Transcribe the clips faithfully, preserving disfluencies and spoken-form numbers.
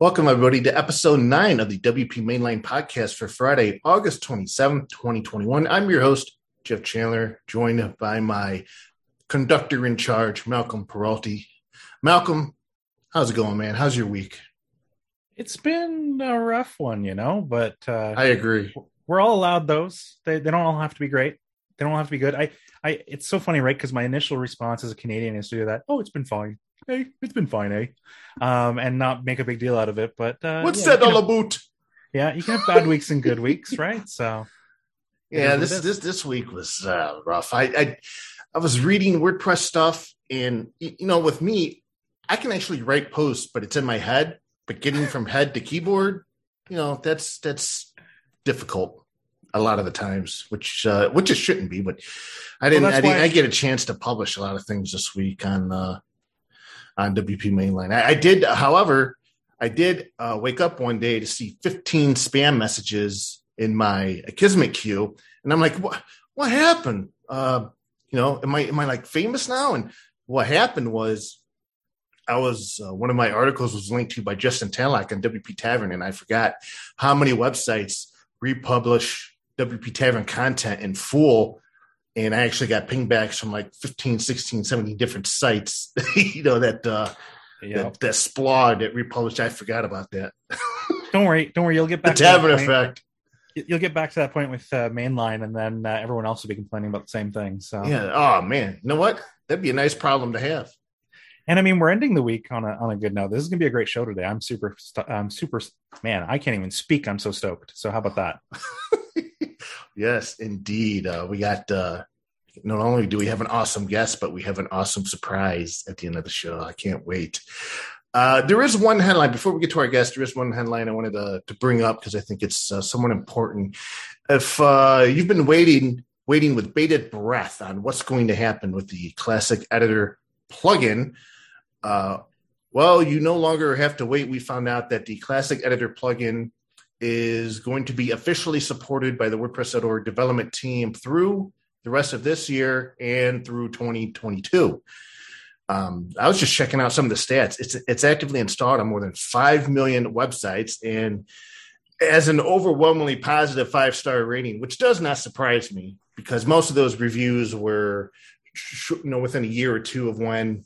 Welcome, everybody, to episode nine of the W P Mainline podcast for Friday, August twenty-seventh, twenty twenty-one. I'm your host, Jeff Chandler, joined by my conductor in charge, Malcolm Peralty. Malcolm, how's it going, man? How's your week? It's been a rough one, you know, but uh, I agree. We're all allowed those. They they don't all have to be great. They don't all have to be good. I, I it's so funny, right? Because my initial response as a Canadian is to do that. Oh, it's been fine. Hey, it's been fine, eh? Um, and not make a big deal out of it. But uh, what's yeah, that all about? Yeah, you can have bad weeks and good weeks, right? So yeah, this this this week was uh, rough. I, I I was reading WordPress stuff, and you know, with me, I can actually write posts, but it's in my head. But getting from head to keyboard, you know, that's that's difficult a lot of the times, which uh, which it shouldn't be. But I didn't. Well, I didn't. I get a chance to publish a lot of things this week on. Uh, on W P Mainline. I, I did, however, I did uh, wake up one day to see fifteen spam messages in my Akismet queue. And I'm like, what, what happened? Uh, you know, am I, am I like famous now? And what happened was I was, uh, one of my articles was linked to by Justin Tanlock on W P Tavern. And I forgot how many websites republish W P Tavern content in full. And I actually got pingbacks from like fifteen, sixteen, seventeen different sites, you know, that, uh, yep. that, that splawed that republished. I forgot about that. Don't worry. Don't worry. You'll get back the to Tavern that effect. You'll get back to that point with uh, Mainline, and then uh, everyone else will be complaining about the same thing. So, yeah. Oh, man. You know what? That'd be a nice problem to have. And I mean, we're ending the week on a on a good note. This is going to be a great show today. I'm super, I'm super, man, I can't even speak. I'm so stoked. So how about that? Yes, indeed. Uh, we got, uh, not only do we have an awesome guest, but we have an awesome surprise at the end of the show. I can't wait. Uh, there is one headline before we get to our guest. There is one headline I wanted to, to bring up because I think it's uh, somewhat important. If uh, you've been waiting, waiting with bated breath on what's going to happen with the Classic Editor plugin, uh, well, you no longer have to wait. We found out that the Classic Editor plugin is going to be officially supported by the WordPress dot org development team through the rest of this year and through twenty twenty-two. Um, I was just checking out some of the stats. It's it's actively installed on more than five million websites and as an overwhelmingly positive five-star rating, which does not surprise me because most of those reviews were, you know, within a year or two of when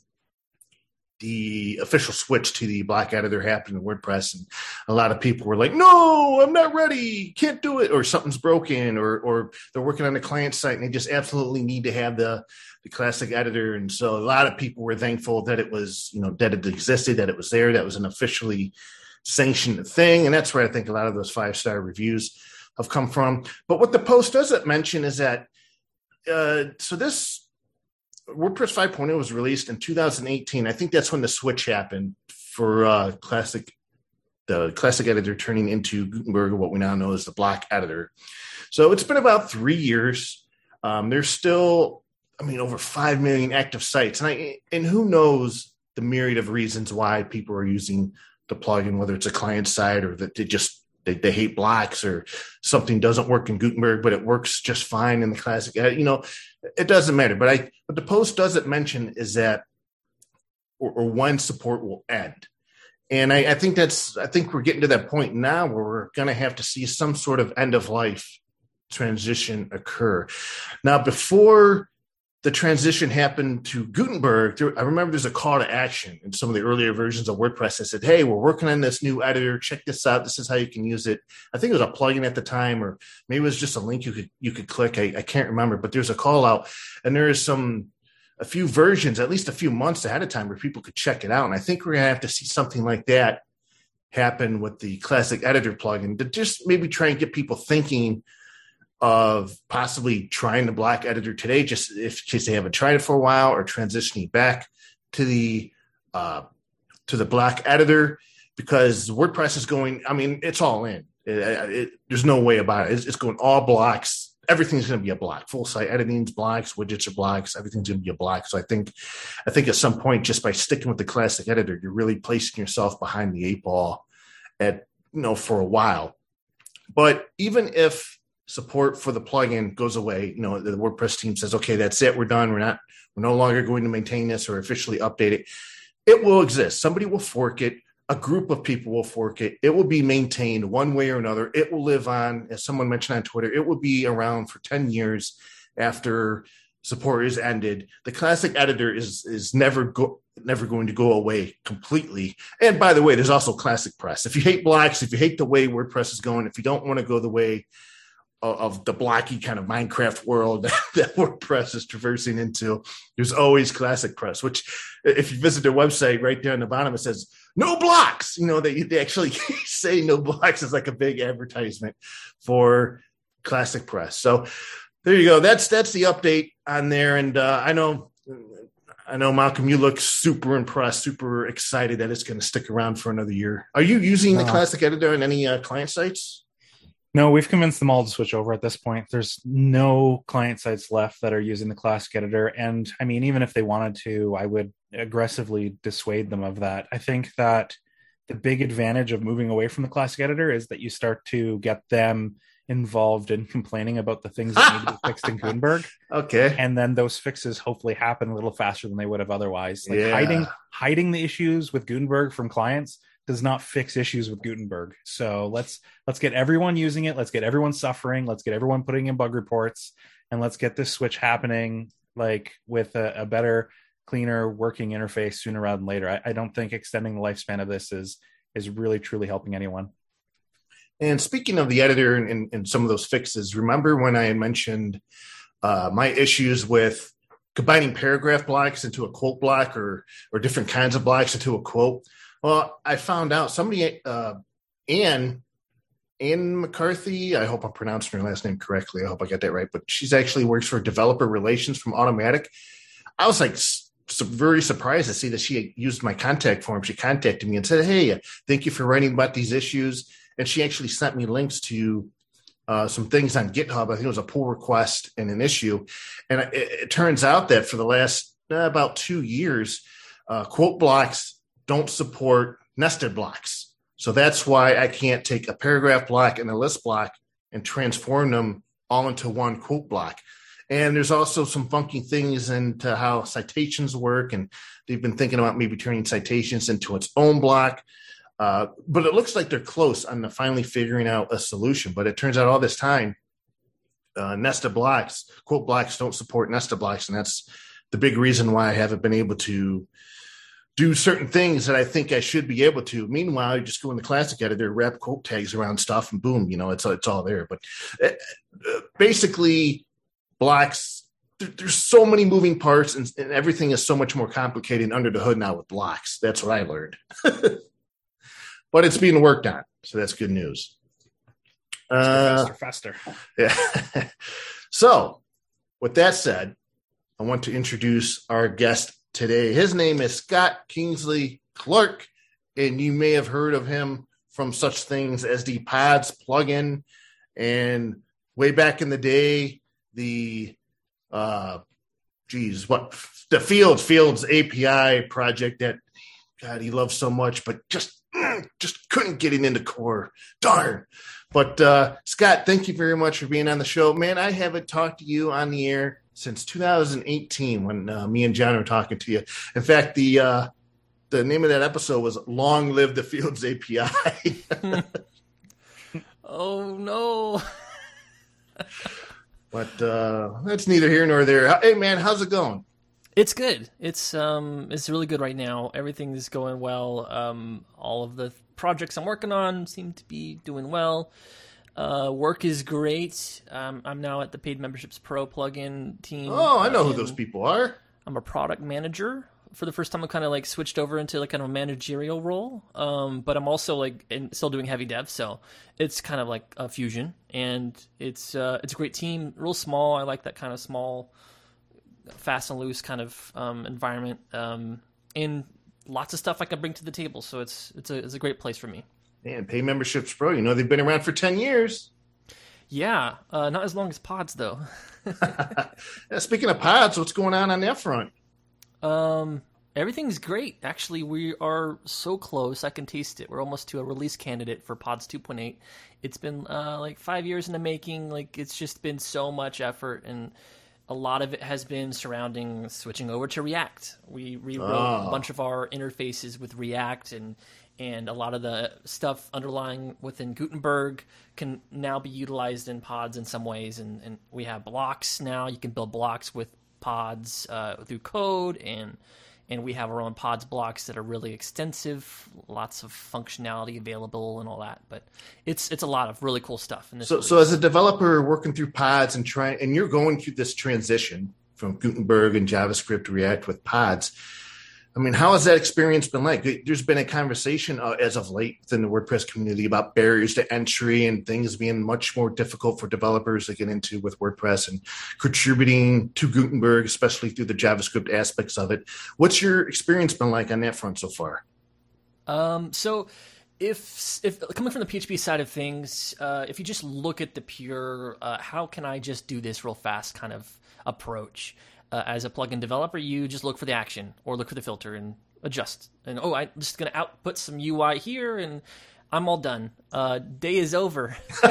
the official switch to the block editor happened in WordPress. And a lot of people were like, no, I'm not ready. Can't do it. Or something's broken or, or they're working on the client site and they just absolutely need to have the, the classic editor. And so a lot of people were thankful that it was, you know, that it existed, that it was there, that was an officially sanctioned thing. And that's where I think a lot of those five-star reviews have come from. But what the post doesn't mention is that, uh, so this, WordPress five point oh was released in two thousand eighteen. I think that's when the switch happened for uh, classic, the classic editor turning into Gutenberg, what we now know as the block editor. So it's been about three years. Um, there's still, I mean, over five million active sites. And I, and who knows the myriad of reasons why people are using the plugin, whether it's a client side or that they just, They, they hate blocks or something doesn't work in Gutenberg, but it works just fine in the classic. You know, it doesn't matter. But I, what the post doesn't mention is that, or, or when support will end. And I, I think that's, I think we're getting to that point now where we're going to have to see some sort of end of life transition occur. Now, before the transition happened to Gutenberg, there, I remember there's a call to action in some of the earlier versions of WordPress that said, hey, we're working on this new editor. Check this out. This is how you can use it. I think it was a plugin at the time, or maybe it was just a link you could you could click. I, I can't remember, but there's a call out. And there is some, a few versions, at least a few months ahead of time where people could check it out. And I think we're going to have to see something like that happen with the Classic Editor plugin to just maybe try and get people thinking of possibly trying the block editor today, just if in case they haven't tried it for a while, or transitioning back to the uh, to the block editor, because WordPress is going. I mean, it's all in. It, it, there's no way about it. It's, it's going all blocks. Everything's going to be a block. Full site editing's blocks. Widgets are blocks. Everything's going to be a block. So I think, I think at some point, just by sticking with the classic editor, you're really placing yourself behind the eight ball at you know for a while. But even if support for the plugin goes away, you know, the WordPress team says, okay, that's it. We're done. We're not, we're no longer going to maintain this or officially update it. It will exist. Somebody will fork it. a group of people will fork it. It will be maintained one way or another. It will live on, as someone mentioned on Twitter, it will be around for ten years after support is ended. The classic editor is is never go, never going to go away completely. And by the way, there's also Classic Press. If you hate blocks, if you hate the way WordPress is going, if you don't want to go the way of, of the blocky kind of Minecraft world that, that WordPress is traversing into, there's always Classic Press, which if you visit their website, right there on the bottom, it says, no blocks. You know, they, they actually say no blocks is like a big advertisement for Classic Press. So there you go. That's that's the update on there. And uh, I know, I know, Malcolm, you look super impressed, super excited that it's going to stick around for another year. Are you using the uh, Classic Editor on any uh, client sites? No, we've convinced them all to switch over at this point. There's no client sites left that are using the Classic Editor. And I mean, even if they wanted to, I would aggressively dissuade them of that. I think that the big advantage of moving away from the Classic Editor is that you start to get them involved in complaining about the things that need to be fixed in Gutenberg. Okay. And then those fixes hopefully happen a little faster than they would have otherwise. Like yeah. hiding hiding the issues with Gutenberg from clients does not fix issues with Gutenberg. So let's let's get everyone using it. Let's get everyone suffering. Let's get everyone putting in bug reports, and let's get this switch happening like with a, a better, cleaner working interface sooner rather than later. I, I don't think extending the lifespan of this is is really truly helping anyone. And speaking of the editor and, and, and some of those fixes, remember when I had mentioned uh, my issues with combining paragraph blocks into a quote block or or different kinds of blocks into a quote? Well, I found out somebody, uh, Anne, Anne McCarthy, I hope I'm pronouncing her last name correctly. I hope I got that right. But she's actually works for developer relations from Automatic. I was like so very surprised to see that she used my contact form. She contacted me and said, hey, thank you for writing about these issues. And she actually sent me links to uh, some things on GitHub. I think it was a pull request and an issue. And it, it turns out that for the last uh, about two years, uh, quote blocks don't support nested blocks. So that's why I can't take a paragraph block and a list block and transform them all into one quote block. And there's also some funky things into how citations work. And they've been thinking about maybe turning citations into its own block. Uh, but it looks like they're close on the finally figuring out a solution. But it turns out all this time, uh, nested blocks, quote blocks don't support nested blocks. And that's the big reason why I haven't been able to do certain things that I think I should be able to. Meanwhile, you just go in the Classic Editor, wrap quote tags around stuff, and boom, you know, it's it's all there. But uh, basically, blocks, there, there's so many moving parts, and, and everything is so much more complicated under the hood now with blocks. That's what I learned. But it's being worked on, so that's good news. Faster, uh, faster, faster. Yeah. So, with that said, I want to introduce our guest today. His name is Scott Kingsley Clark, and you may have heard of him from such things as the Pods plugin, and way back in the day, the uh, geez, what the Fields Fields A P I project that God he loves so much, but just just couldn't get it into core. Darn. But uh, Scott, thank you very much for being on the show, man. I haven't talked to you on the air since two thousand eighteen when uh, me and John were talking to you. In fact, the uh, the name of that episode was "Long Live the Fields A P I." Oh no! But uh, that's neither here nor there. Hey, man, how's it going? It's good. It's um, it's really good right now. Everything is going well. Um, all of the projects I'm working on seem to be doing well. Uh, work is great. Um, I'm now at the Paid Memberships Pro plugin team. Oh, I know who those people are. I'm a product manager. For the first time, I kind of like switched over into like kind of a managerial role. Um, but I'm also like in, still doing heavy dev, so it's kind of like a fusion. And it's uh, it's a great team. Real small. I like that kind of small, fast and loose kind of um, environment. Um, and lots of stuff I can bring to the table. So it's it's a it's a great place for me. Man, Pay Memberships Pro, you know they've been around for ten years. Yeah, uh, not as long as Pods, though. Yeah, speaking of Pods, what's going on on that front? Um, everything's great. Actually, we are so close. I can taste it. We're almost to a release candidate for Pods two point eight. It's been uh, like five years in the making. Like it's just been so much effort, and a lot of it has been surrounding switching over to React. We rewrote Oh. a bunch of our interfaces with React, and and a lot of the stuff underlying within Gutenberg can now be utilized in pods in some ways. And, and we have blocks now. You can build blocks with pods uh, through code, and and we have our own pods blocks that are really extensive, lots of functionality available and all that. But it's it's a lot of really cool stuff. In this So, release. so as a developer working through pods and trying, and you're going through this transition from Gutenberg and JavaScript to React with pods. I mean, how has that experience been like? There's been a conversation uh, as of late within the WordPress community about barriers to entry and things being much more difficult for developers to get into with WordPress and contributing to Gutenberg, especially through the JavaScript aspects of it. What's your experience been like on that front so far? Um, so if if coming from the P H P side of things, uh, if you just look at the pure, uh, how can I just do this real fast kind of approach, uh, as a plugin developer, you just look for the action or look for the filter and adjust. And oh, I'm just going to output some U I here, and I'm all done. Uh, day is over.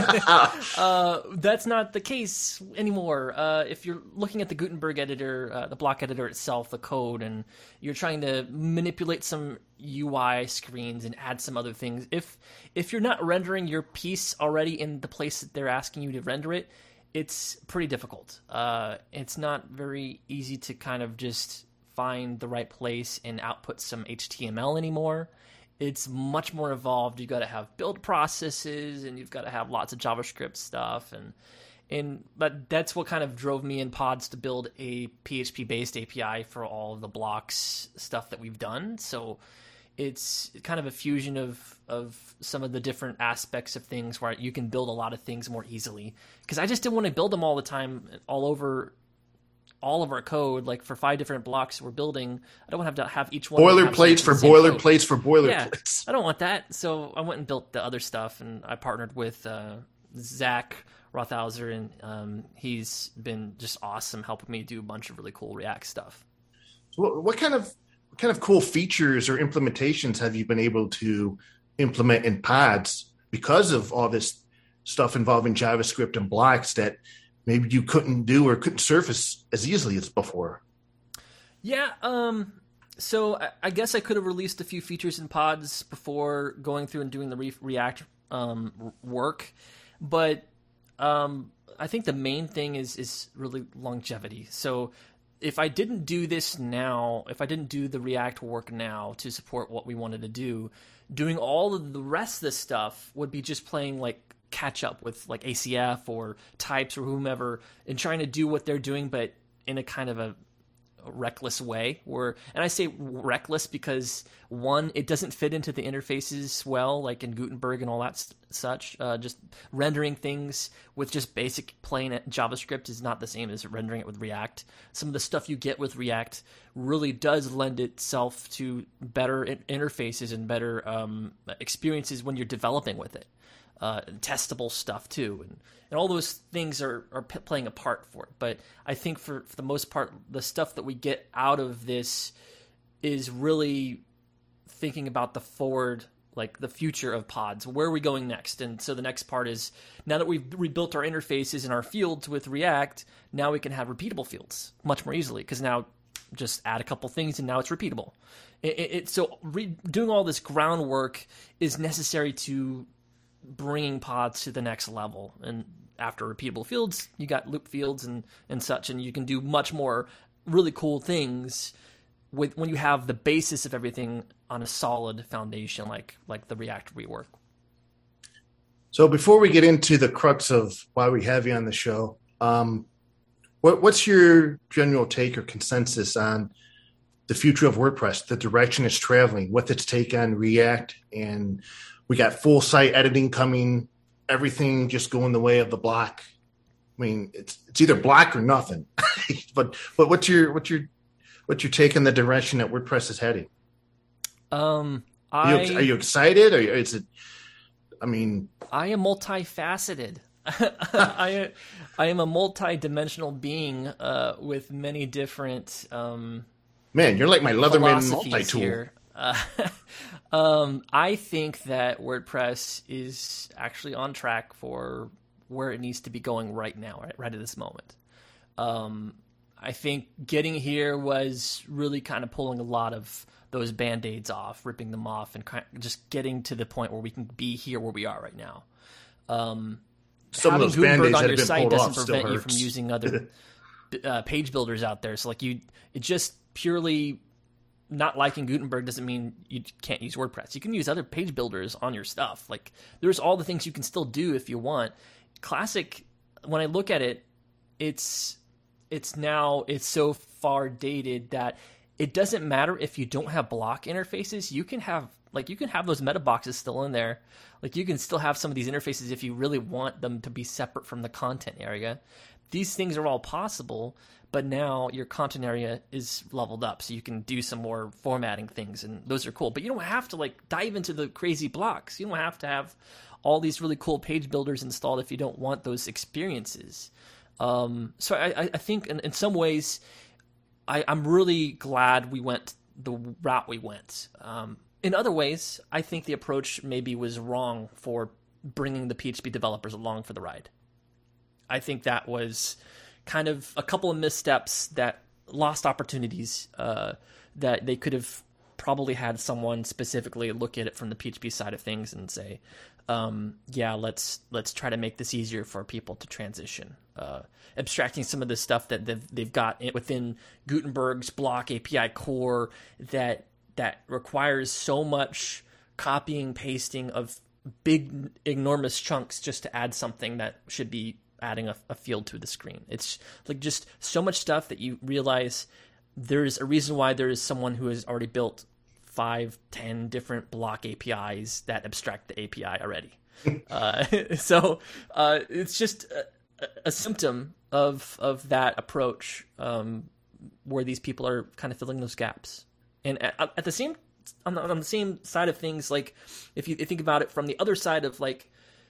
uh, that's not the case anymore. Uh, if you're looking at the Gutenberg editor, uh, the block editor itself, the code, and you're trying to manipulate some U I screens and add some other things, if if you're not rendering your piece already in the place that they're asking you to render it, it's pretty difficult. Uh, it's not very easy to kind of just find the right place and output some H T M L anymore. It's much more involved. You've got to have build processes, and you've got to have lots of JavaScript stuff, and and but that's what kind of drove me in Pods to build a P H P-based A P I for all of the blocks stuff that we've done. So it's kind of a fusion of of some of the different aspects of things where you can build a lot of things more easily. Because I just didn't want to build them all the time, all over all of our code. Like for five different blocks we're building, I don't want to have to have each one Boilerplates for boilerplates for boilerplates. Yeah, I don't want that. So I went and built the other stuff, and I partnered with uh, Zach Rothhauser, and um, he's been just awesome helping me do a bunch of really cool React stuff. So what, what kind of what kind of cool features or implementations have you been able to implement in Pods because of all this stuff involving JavaScript and blocks that maybe you couldn't do or couldn't surface as easily as before? Yeah, um, so I, I guess I could have released a few features in Pods before going through and doing the re- React um, work, but um, I think the main thing is is really longevity. So if I didn't do this now, if I didn't do the React work now to support what we wanted to do, doing all of the rest of this stuff would be just playing like catch up with like A C F or types or whomever and trying to do what they're doing, but in a kind of a, a reckless way. Where, and I say reckless because one, it doesn't fit into the interfaces well, like in Gutenberg and all that st- such. Uh, just rendering things with just basic plain JavaScript is not the same as rendering it with React. Some of the stuff you get with React really does lend itself to better in- interfaces and better um, experiences when you're developing with it. Uh, testable stuff too, and, and all those things are, are p- playing a part for it. But I think for, for the most part, the stuff that we get out of this is really thinking about the forward, like the future of Pods. Where are we going next? And so the next part is, now that we've rebuilt our interfaces and our fields with React, now we can have repeatable fields much more easily, because now just add a couple things and now it's repeatable. It, it, it, so re- doing all this groundwork is necessary to bringing Pods to the next level. And after repeatable fields, you got loop fields and, and such, and you can do much more really cool things with when you have the basis of everything on a solid foundation, like like the React rework. So before we get into the crux of why we have you on the show, um, what, what's your general take or consensus on the future of WordPress, the direction it's traveling, what's its take on React? And we got full site editing coming, everything just going the way of the block. I mean, it's it's either block or nothing. but but what's your what's your what's your take on the direction that WordPress is heading? Um, are I you, are you excited, or is it? I mean, I am multifaceted. I I am a multi-dimensional being uh, with many different. Um, man, you're like my Leatherman philosophies multi-tool. here. Uh, um, I think that WordPress is actually on track for where it needs to be going right now, right, right at this moment. Um, I think getting here was really kind of pulling a lot of those Band-Aids off, ripping them off, and kind of just getting to the point where we can be here where we are right now. Um, Some having of those Gutenberg Band-Aids on that your have been site pulled doesn't off still prevent you from hurts. using other uh, page builders out there. So like you, it just purely not liking Gutenberg doesn't mean you can't use WordPress. You can use other page builders on your stuff. Like there's all the things you can still do if you want. Classic, when I look at it, it's it's now it's so far dated that it doesn't matter if you don't have block interfaces. You can have like you can have those meta boxes still in there. Like you can still have some of these interfaces if you really want them to be separate from the content area. These things are all possible, but now your content area is leveled up, so you can do some more formatting things, and those are cool. But you don't have to like dive into the crazy blocks. You don't have to have all these really cool page builders installed if you don't want those experiences. Um, so I, I think in, in some ways, I, I'm really glad we went the route we went. Um, in other ways, I think the approach maybe was wrong for bringing the P H P developers along for the ride. I think that was kind of a couple of missteps that lost opportunities uh, that they could have probably had someone specifically look at it from the P H P side of things and say, um, yeah, let's let's try to make this easier for people to transition. Uh, abstracting some of the stuff that they've, they've got within Gutenberg's block A P I core that that requires so much copying, pasting of big, enormous chunks just to add something that should be adding a, a field to the screen. It's like just so much stuff that you realize there's a reason why there is someone who has already built five, ten different block A P Is that abstract the A P I already. uh, so uh, it's just a, a symptom of of that approach um, where these people are kind of filling those gaps. And at, at the same on the, on the same side of things, like if you think about it from the other side of like,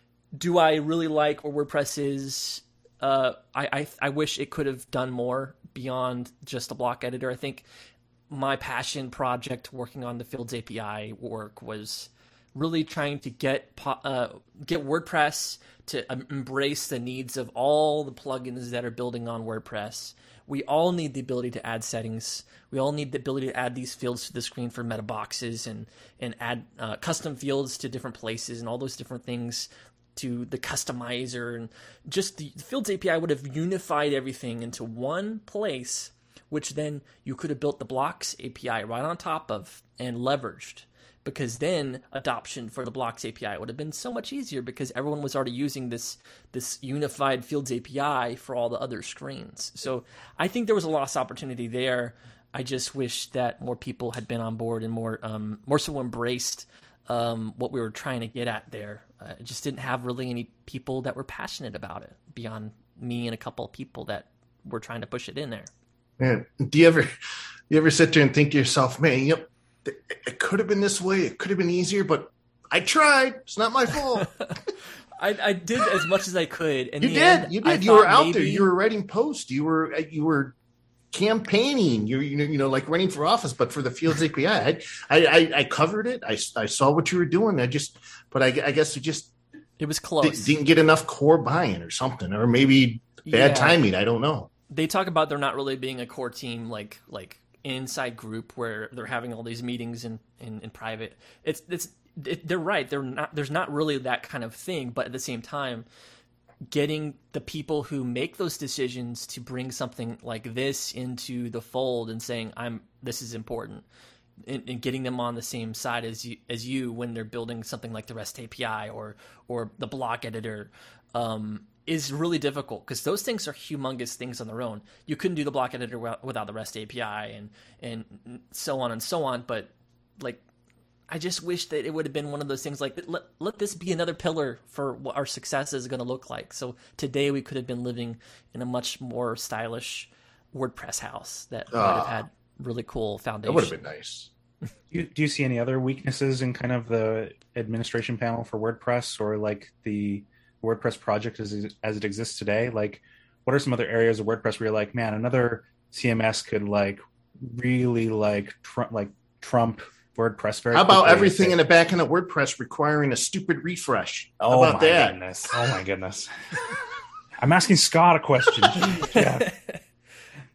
do I really like where WordPress is? Uh, I, I I wish it could have done more beyond just a block editor. I think my passion project working on the Fields A P I work was really trying to get uh, get WordPress to embrace the needs of all the plugins that are building on WordPress. We all need the ability to add settings. We all need the ability to add these fields to the screen for meta boxes and and add uh, custom fields to different places and all those different things to the customizer. And just the Fields A P I would have unified everything into one place, which then you could have built the Blocks A P I right on top of and leveraged, because then adoption for the Blocks A P I would have been so much easier because everyone was already using this this unified Fields A P I for all the other screens. So I think there was a lost opportunity there. I just wish that more people had been on board and more um, more so embraced um, what we were trying to get at there. Uh, I just didn't have really any people that were passionate about it beyond me and a couple of people that were trying to push it in there. Man, do you ever you ever sit there and think to yourself, man, yep, it could have been this way, it could have been easier, but I tried. It's not my fault. I, I did as much as I could. In you the did. end, you I did. You were out maybe... there. You were writing posts. You were you were campaigning. You you know, you know like running for office, but for the Fields A P I. I I, I covered it. I, I saw what you were doing. I just, but I, I guess it just it was close. Didn't get enough core buy-in or something, or maybe bad yeah. timing. I don't know. They talk about there not really being a core team like like inside group where they're having all these meetings in, in, in private. It's it's it, they're right. They're not. There's not really that kind of thing. But at the same time, getting the people who make those decisions to bring something like this into the fold and saying, "I'm this is important," and, and getting them on the same side as you as you when they're building something like the REST A P I or or the block editor. Um, is really difficult because those things are humongous things on their own. You couldn't do the block editor without the REST A P I and and so on and so on. But like, I just wish that it would have been one of those things like, let, let this be another pillar for what our success is going to look like. So today we could have been living in a much more stylish WordPress house that uh, might have had really cool foundation. That would have been nice. Do you, do you see any other weaknesses in kind of the administration panel for WordPress or like the WordPress project as as it exists today? Like, what are some other areas of WordPress where you're like, man, another C M S could like really like trump like trump WordPress very How about quickly? everything in the back end of WordPress requiring a stupid refresh? How oh about my that? Goodness. Oh my goodness. I'm asking Scott a question. Yeah.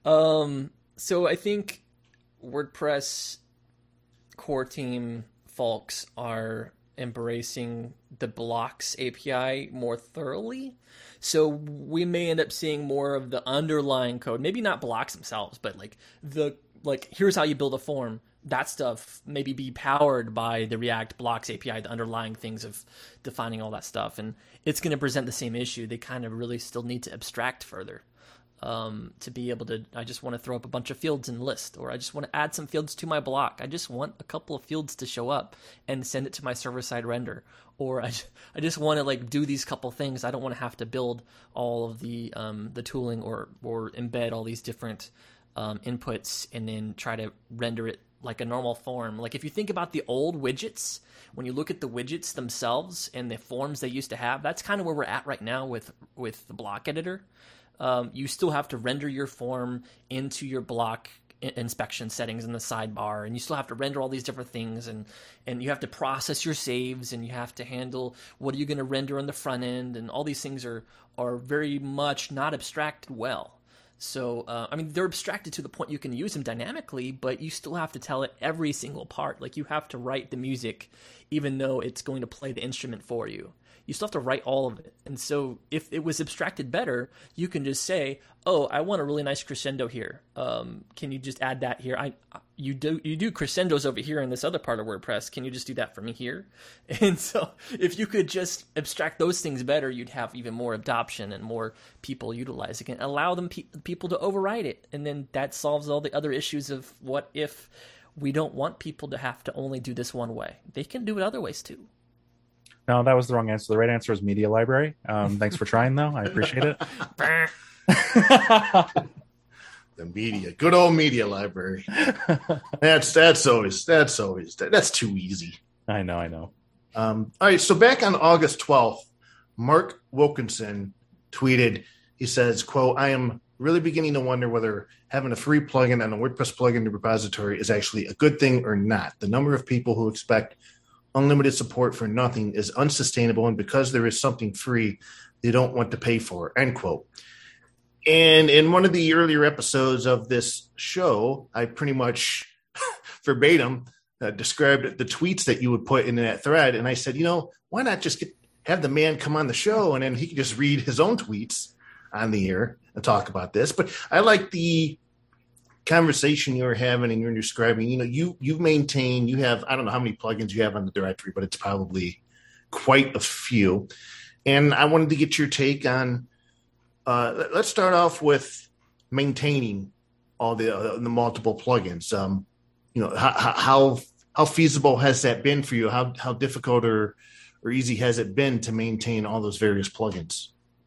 Um, so I think WordPress core team folks are embracing the blocks A P I more thoroughly. So we may end up seeing more of the underlying code, maybe not blocks themselves, but like the like here's how you build a form. That stuff maybe be powered by the React blocks A P I, the underlying things of defining all that stuff. And it's going to present the same issue. They kind of really still need to abstract further. Um, to be able to, I just want to throw up a bunch of fields and list, or I just want to add some fields to my block. I just want a couple of fields to show up and send it to my server-side render. Or I just, I just want to like do these couple things. I don't want to have to build all of the um, the tooling or or embed all these different um, inputs and then try to render it like a normal form. Like if you think about the old widgets, when you look at the widgets themselves and the forms they used to have, that's kind of where we're at right now with with the block editor. Um, you still have to render your form into your block inspection settings in the sidebar, and you still have to render all these different things, and, and you have to process your saves, and you have to handle what are you going to render on the front end, and all these things are, are very much not abstracted well. So, uh, I mean, they're abstracted to the point you can use them dynamically, but you still have to tell it every single part. Like, you have to write the music, even though it's going to play the instrument for you. You still have to write all of it. And so if it was abstracted better, you can just say, oh, I want a really nice crescendo here. Um, can you just add that here? I you do you do crescendos over here in this other part of WordPress. Can you just do that for me here? And so if you could just abstract those things better, you'd have even more adoption and more people utilizing it. Allow them pe- people to override it. And then that solves all the other issues of what if we don't want people to have to only do this one way. They can do it other ways too. No, that was the wrong answer. The right answer is media library. Um, thanks for trying, though. I appreciate it. The media, good old media library. That's that's always that's always that's too easy. I know, I know. Um, all right, so back on August twelfth, Mark Wilkinson tweeted. He says, "quote I am really beginning to wonder whether having a free plugin on a WordPress plugin repository is actually a good thing or not. The number of people who expect unlimited support for nothing is unsustainable, and because there is something free, they don't want to pay for," end quote. And in one of the earlier episodes of this show, I pretty much verbatim uh, described the tweets that you would put in that thread. And I said, you know, why not just get, have the man come on the show and then he could just read his own tweets on the air and talk about this. But I like the conversation you were having and you're describing, you know, you, you've maintained, you have, I don't know how many plugins you have on the directory, but it's probably quite a few. And I wanted to get your take on, uh, let's start off with maintaining all the, uh, the multiple plugins. Um, you know, how, how, how feasible has that been for you? How, how difficult or, or easy has it been to maintain all those various plugins?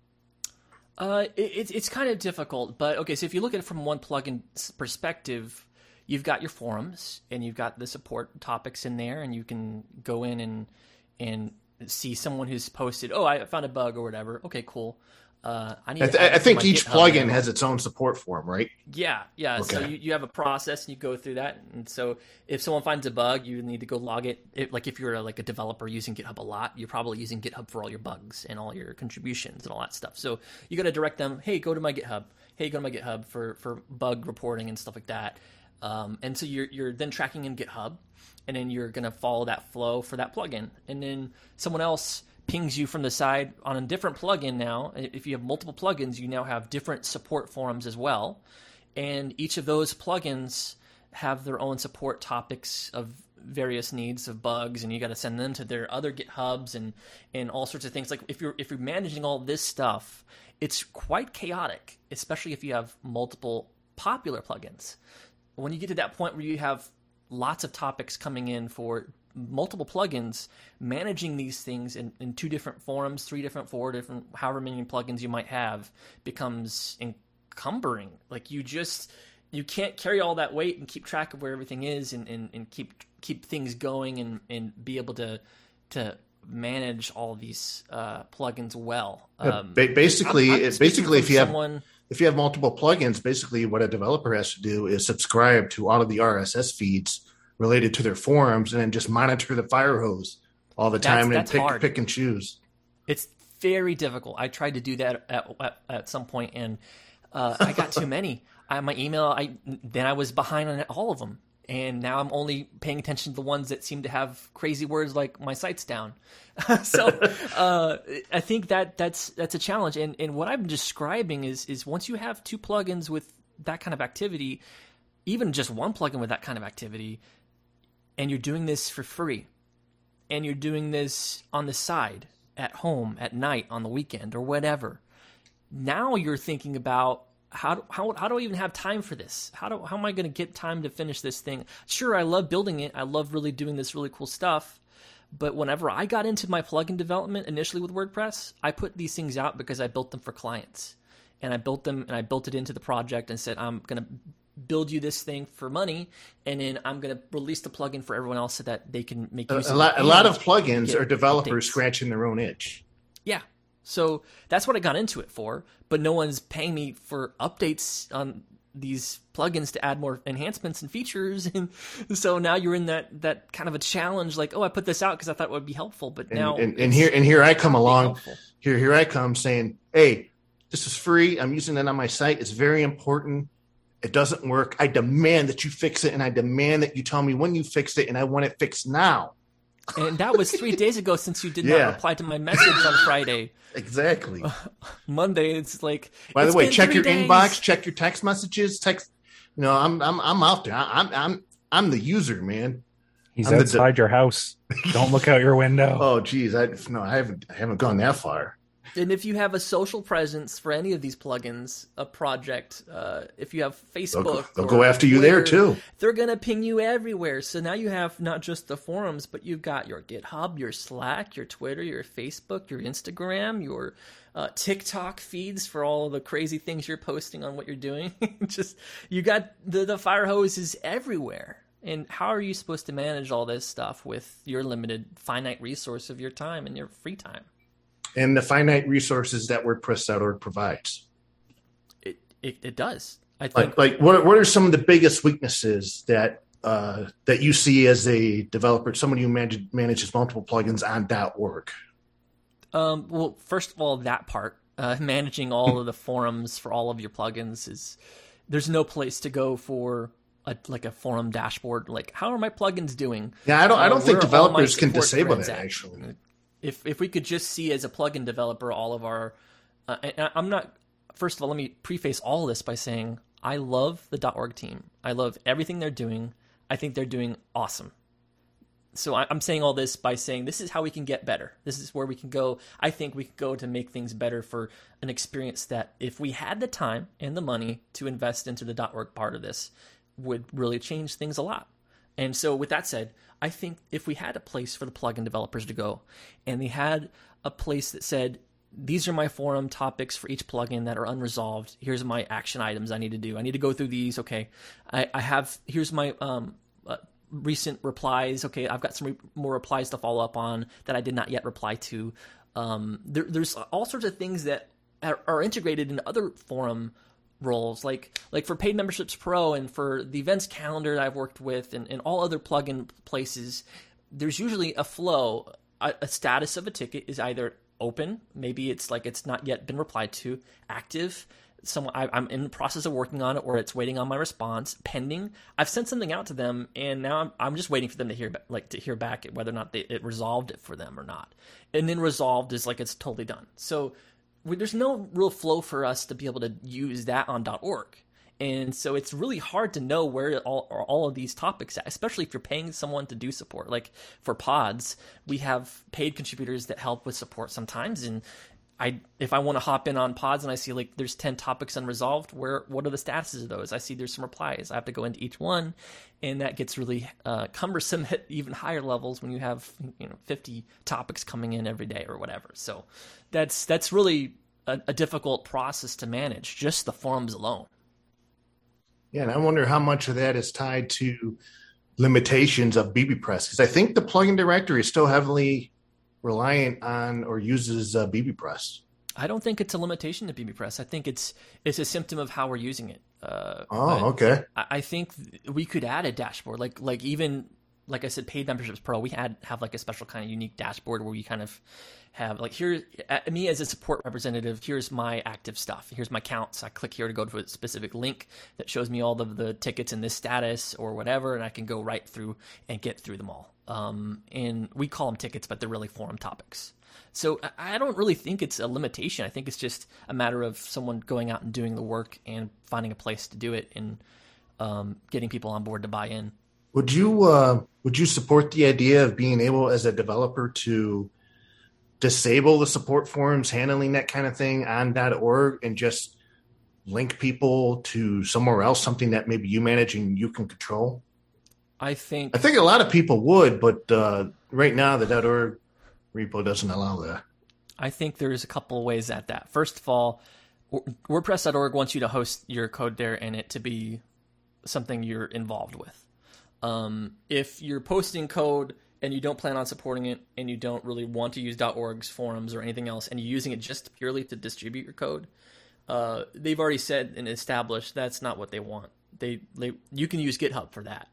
Uh, it, it's it's kind of difficult, but okay. So if you look at it from one plugin perspective, you've got your forums and you've got the support topics in there, and you can go in and and see someone who's posted, "Oh, I found a bug" or whatever. Okay, cool. Uh, I need. I, to th- I think each GitHub plugin now. has its own support forum, right? Yeah, yeah. Okay. So you, you have a process and you go through that. And so if someone finds a bug, you need to go log it. it like if you're a, like a developer using GitHub a lot, you're probably using GitHub for all your bugs and all your contributions and all that stuff. So you got to direct them, hey, go to my GitHub. Hey, go to my GitHub for, for bug reporting and stuff like that. Um, and so you're you're then tracking in GitHub, and then you're going to follow that flow for that plugin. And then someone else pings you from the side on a different plugin now. If you have multiple plugins, you now have different support forums as well. And each of those plugins have their own support topics of various needs of bugs, and you got to send them to their other GitHubs and, and all sorts of things. Like if you're if you're managing all this stuff, it's quite chaotic, especially if you have multiple popular plugins. When you get to that point where you have lots of topics coming in for multiple plugins, managing these things in, in two different forums, three different, four different, however many plugins you might have, becomes encumbering. Like you just, you can't carry all that weight and keep track of where everything is and, and, and keep keep things going and, and be able to to manage all these uh, plugins well. Um, ba- basically, I'm, I'm it, basically, if you someone, have if you have multiple plugins, basically what a developer has to do is subscribe to all of the R S S feeds related to their forums, and then just monitor the fire hose all the time that's, that's and pick, hard. pick and choose. It's very difficult. I tried to do that at, at, at some point, and uh, I got too many. I, my email, I then I was behind on all of them. And now I'm only paying attention to the ones that seem to have crazy words like "my site's down." so uh, I think that that's that's a challenge. And and what I'm describing is is once you have two plugins with that kind of activity, even just one plugin with that kind of activity, and you're doing this for free, and you're doing this on the side, at home, at night, on the weekend, or whatever. Now you're thinking about, How do, how how do I even have time for this? How do how am I going to get time to finish this thing? Sure, I love building it. I love really doing this really cool stuff. But whenever I got into my plugin development initially with WordPress, I put these things out because I built them for clients, and I built them and I built it into the project and said, I'm going to build you this thing for money, and then I'm going to release the plugin for everyone else so that they can make use a, of a lot. it. A lot of plugins Get are developers updates. scratching their own itch. Yeah. So that's what I got into it for, but no one's paying me for updates on these plugins to add more enhancements and features. And so now you're in that, that kind of a challenge, like, oh, I put this out because I thought it would be helpful, but And, now and, and here and here I come not being along. helpful. Here here I come saying, hey, this is free. I'm using it on my site. It's very important. It doesn't work. I demand that you fix it, and I demand that you tell me when you fixed it, and I want it fixed now. And that was three days ago since you did Yeah. not reply to my message on Friday. Exactly. Monday, it's like, By the it's way, been check three your days. inbox, check your text messages, text. You know, I'm I'm I'm out there. I'm I'm I'm the user, man. He's I'm the- outside your house. Don't look out your window. Oh, geez, I no, I haven't I haven't gone that far. And if you have a social presence for any of these plugins, a project, uh, if you have Facebook, They'll, go- they'll or go after you there Twitter, too. they're going to ping you everywhere. So now you have not just the forums, but you've got your GitHub, your Slack, your Twitter, your Facebook, your Instagram, your uh, TikTok feeds for all of the crazy things you're posting on what you're doing. Just you got the, the fire hoses everywhere. And how are you supposed to manage all this stuff with your limited, finite resource of your time and your free time? And the finite resources that WordPress dot org provides. It it, it does. I think Like, like what, what are some of the biggest weaknesses that uh, that you see as a developer, someone who manage, manages multiple plugins on .org? Um, well, first of all, that part, uh, managing all of the forums for all of your plugins is, there's no place to go for a, like a forum dashboard. Like, how are my plugins doing? Yeah, I don't. I Uh, don't think where are all my developers can support disable threads that. at? Actually, If if we could just see as a plugin developer all of our, uh, and I'm not. First of all, let me preface all this by saying I love the .org team. I love everything they're doing. I think they're doing awesome. So I, I'm saying all this by saying this is how we can get better. This is where we can go. I think we could go to make things better for an experience that, if we had the time and the money to invest into the .org part of this, would really change things a lot. And so with that said, I think if we had a place for the plugin developers to go, and they had a place that said, these are my forum topics for each plugin that are unresolved. Here's my action items I need to do. I need to go through these. Okay, I, I have, here's my um, uh, recent replies. Okay, I've got some re- more replies to follow up on that I did not yet reply to. Um, there, there's all sorts of things that are, are integrated in other forum roles, like like for Paid Memberships Pro and for the events calendar that I've worked with, and, and all other plugin places. There's usually a flow. A, a status of a ticket is either open, maybe it's like it's not yet been replied to, active, someone I, I'm in the process of working on it, or it's waiting on my response, pending. I've sent something out to them, and now I'm, I'm just waiting for them to hear like to hear back whether or not they, it resolved it for them or not. And then resolved is like it's totally done. So we, there's no real flow for us to be able to use that on .org. And so it's really hard to know where all are all of these topics at, especially if you're paying someone to do support. Like for pods, we have paid contributors that help with support sometimes. And I, if I want to hop in on pods and I see like there's ten topics unresolved, where what are the statuses of those? I see there's some replies. I have to go into each one, and that gets really uh, cumbersome at even higher levels when you have, you know, fifty topics coming in every day or whatever. So that's that's really a, a difficult process to manage, just the forums alone. yeah, and I wonder how much of that is tied to limitations of bbPress, because I think the plugin directory is still heavily reliant on or uses uh, bbPress. I don't think it's a limitation to bbPress. I think it's it's a symptom of how we're using it. Uh, Oh, but okay. I, I think th- we could add a dashboard, like like even like I said, paid memberships pro, we had have like a special kind of unique dashboard where we kind of have like, here, me as a support representative, here's my active stuff. Here's my counts. I click here to go to a specific link that shows me all of the tickets in this status or whatever, and I can go right through and get through them all. Um, and we call them tickets, but they're really forum topics. So I don't really think it's a limitation. I think it's just a matter of someone going out and doing the work and finding a place to do it and um, getting people on board to buy in. Would you uh, would you support the idea of being able as a developer to disable the support forums handling that kind of thing on .org and just link people to somewhere else, something that maybe you manage and you can control? I think I think a lot of people would, but uh, right now the .org repo doesn't allow that. I think there's a couple of ways at that. First of all, WordPress dot org wants you to host your code there and it to be something you're involved with. Um, if you're posting code and you don't plan on supporting it and you don't really want to use .org's forums or anything else and you're using it just purely to distribute your code, uh, they've already said and established that's not what they want. They, they you can use GitHub for that.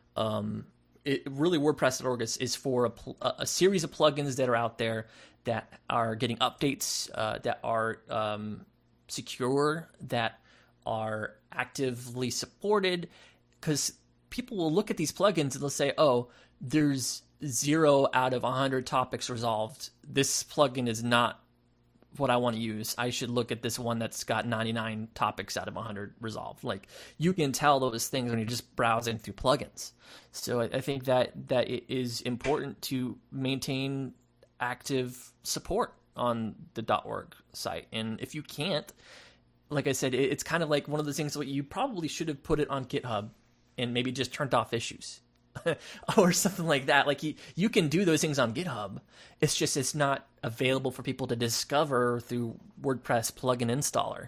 Um, it really WordPress dot org is, is for a, pl- a series of plugins that are out there that are getting updates, uh, that are um, secure, that are actively supported, because people will look at these plugins and they'll say, oh, there's zero out of one hundred topics resolved. This plugin is not what I want to use. I should look at this one that's got ninety-nine topics out of one hundred resolved. Like, you can tell those things when you're just browsing through plugins. So I, I think that that it is important to maintain active support on the .org site. And if you can't, like I said, it, it's kind of like one of those things that you probably should have put it on GitHub and maybe just turned off issues or something like that. Like, you, you can do those things on GitHub. It's just it's not available for people to discover through WordPress plugin installer.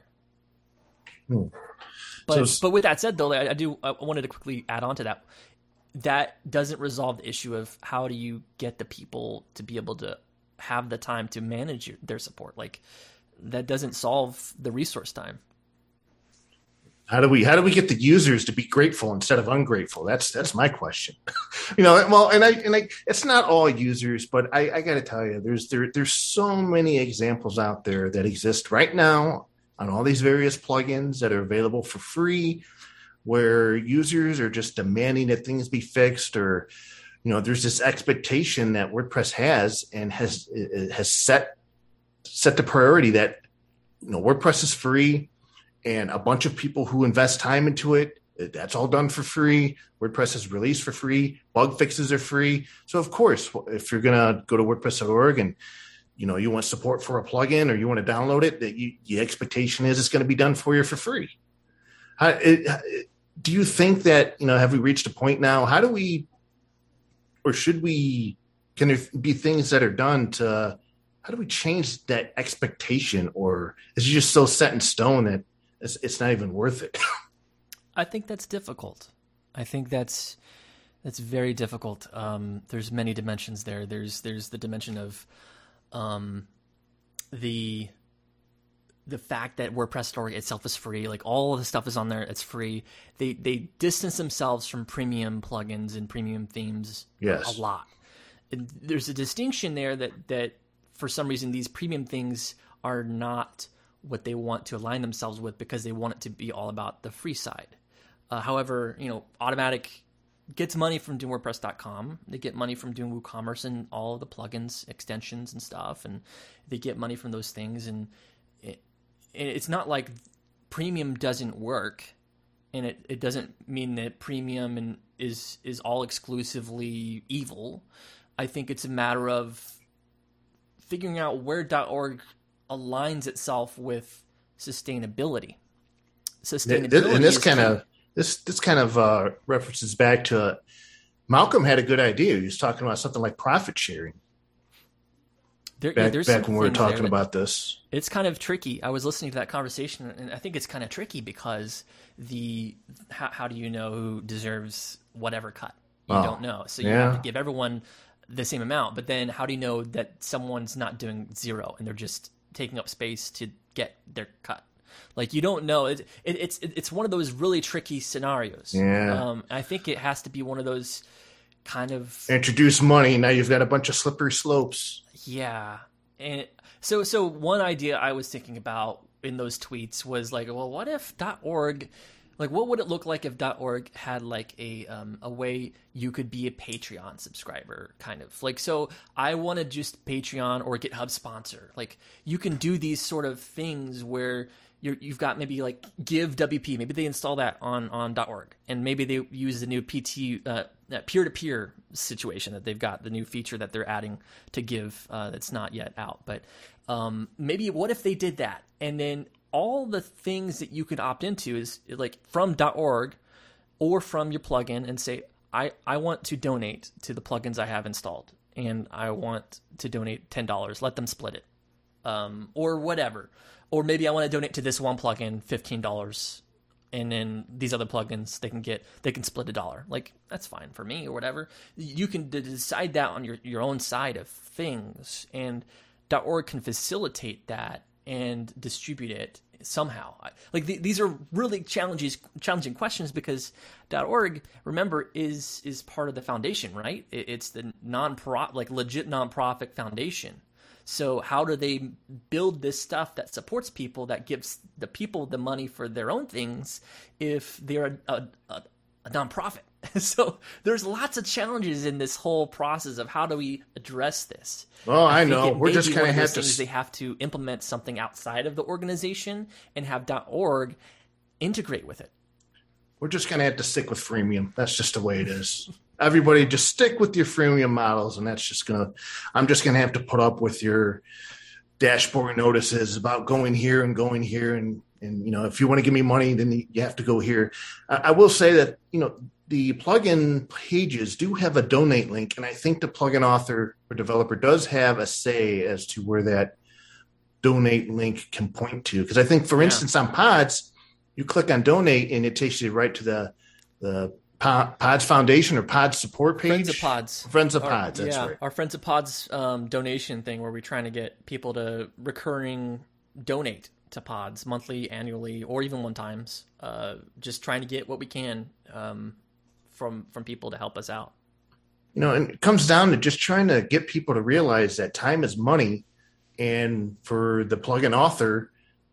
Hmm. But so, but with that said, though, I, I do I wanted to quickly add on to that. That doesn't resolve the issue of how do you get the people to be able to have the time to manage your, their support. Like, that doesn't solve the resource time. How do we how do we get the users to be grateful instead of ungrateful? That's that's my question. you know, well, and I and I it's not all users, but I, I got to tell you, there's there there's so many examples out there that exist right now on all these various plugins that are available for free, where users are just demanding that things be fixed, or you know, there's this expectation that WordPress has and has has set set the priority that you know WordPress is free. And a bunch of people who invest time into it, that's all done for free. WordPress is released for free. Bug fixes are free. So, of course, if you're going to go to WordPress dot org and you know you want support for a plugin or you want to download it, that you, the expectation is it's going to be done for you for free. How, it, do you think that, you know, have we reached a point now? How do we, or should we, can there be things that are done to, how do we change that expectation? Or is it just so set in stone that It's, it's not even worth it? I think that's difficult. I think that's that's very difficult. Um, there's many dimensions there. There's there's the dimension of um, the the fact that WordPress dot org itself is free. Like, all of the stuff is on there. It's free. They they distance themselves from premium plugins and premium themes yes. a lot. And there's a distinction there that that for some reason these premium things are not what they want to align themselves with, because they want it to be all about the free side. Uh, however, you know, Automattic gets money from doing WordPress dot com. They get money from doing WooCommerce and all of the plugins, extensions, and stuff, and they get money from those things. And it, it's not like premium doesn't work, and it, it doesn't mean that premium and is is all exclusively evil. I think it's a matter of figuring out where .org aligns itself with sustainability. Sustainability, and this is kind key. of this this kind of uh, references back to uh, Malcolm had a good idea. He was talking about something like profit sharing. There, back yeah, back when we were talking about this, it's kind of tricky. I was listening to that conversation, and I think it's kind of tricky because the how, how do you know who deserves whatever cut? You oh, don't know, so you yeah. have to give everyone the same amount. But then, how do you know that someone's not doing zero and they're just taking up space to get their cut? Like, you don't know. It, it, it's it, it's one of those really tricky scenarios. Yeah. Um, I think it has to be one of those kind of introduce money. Now you've got a bunch of slippery slopes. Yeah. And so so one idea I was thinking about in those tweets was like, well, what if .org, like what would it look like if .org had like a um, a way you could be a Patreon subscriber, kind of like, so I want to just Patreon or GitHub sponsor. Like you can do these sort of things where you're, you've got maybe like Give W P, maybe they install that on on .org, and maybe they use the new P T uh, peer-to-peer situation that they've got, the new feature that they're adding to Give uh, that's not yet out. But um, maybe what if they did that, and then all the things that you could opt into is like from .org or from your plugin, and say, I, I want to donate to the plugins I have installed, and I want to donate ten dollars. Let them split it, um, or whatever. Or maybe I want to donate to this one plugin fifteen dollars, and then these other plugins they can get they can split a dollar. Like that's fine for me or whatever. You can decide that on your, your own side of things, and .org can facilitate that and distribute it somehow. Like the, these are really challenges, challenging questions, because .org, remember, is is part of the foundation, right? It, it's the non-pro like legit nonprofit foundation. So how do they build this stuff that supports people, that gives the people the money for their own things, if they're a, a, a, a nonprofit? So there's lots of challenges in this whole process of how do we address this. Well, I, I know we're just kind of have to. They have to implement something outside of the organization and have .org integrate with it. We're just going to have to stick with freemium. That's just the way it is. Everybody just stick with your freemium models, and that's just going to, I'm just going to have to put up with your dashboard notices about going here and going here. And, and, you know, if you want to give me money, then you have to go here. I, I will say that, you know, the plugin pages do have a donate link, and I think the plugin author or developer does have a say as to where that donate link can point to. Because I think, for yeah. instance, on Pods, you click on donate and it takes you right to the the Pods Foundation or Pods support page. Friends of Pods. Friends of our, Pods, that's yeah, right. Our Friends of Pods um, donation thing, where we're trying to get people to recurring donate to Pods monthly, annually, or even one times. Uh, just trying to get what we can um, from from people to help us out. You know, and it comes down to just trying to get people to realize that time is money, and for the plugin author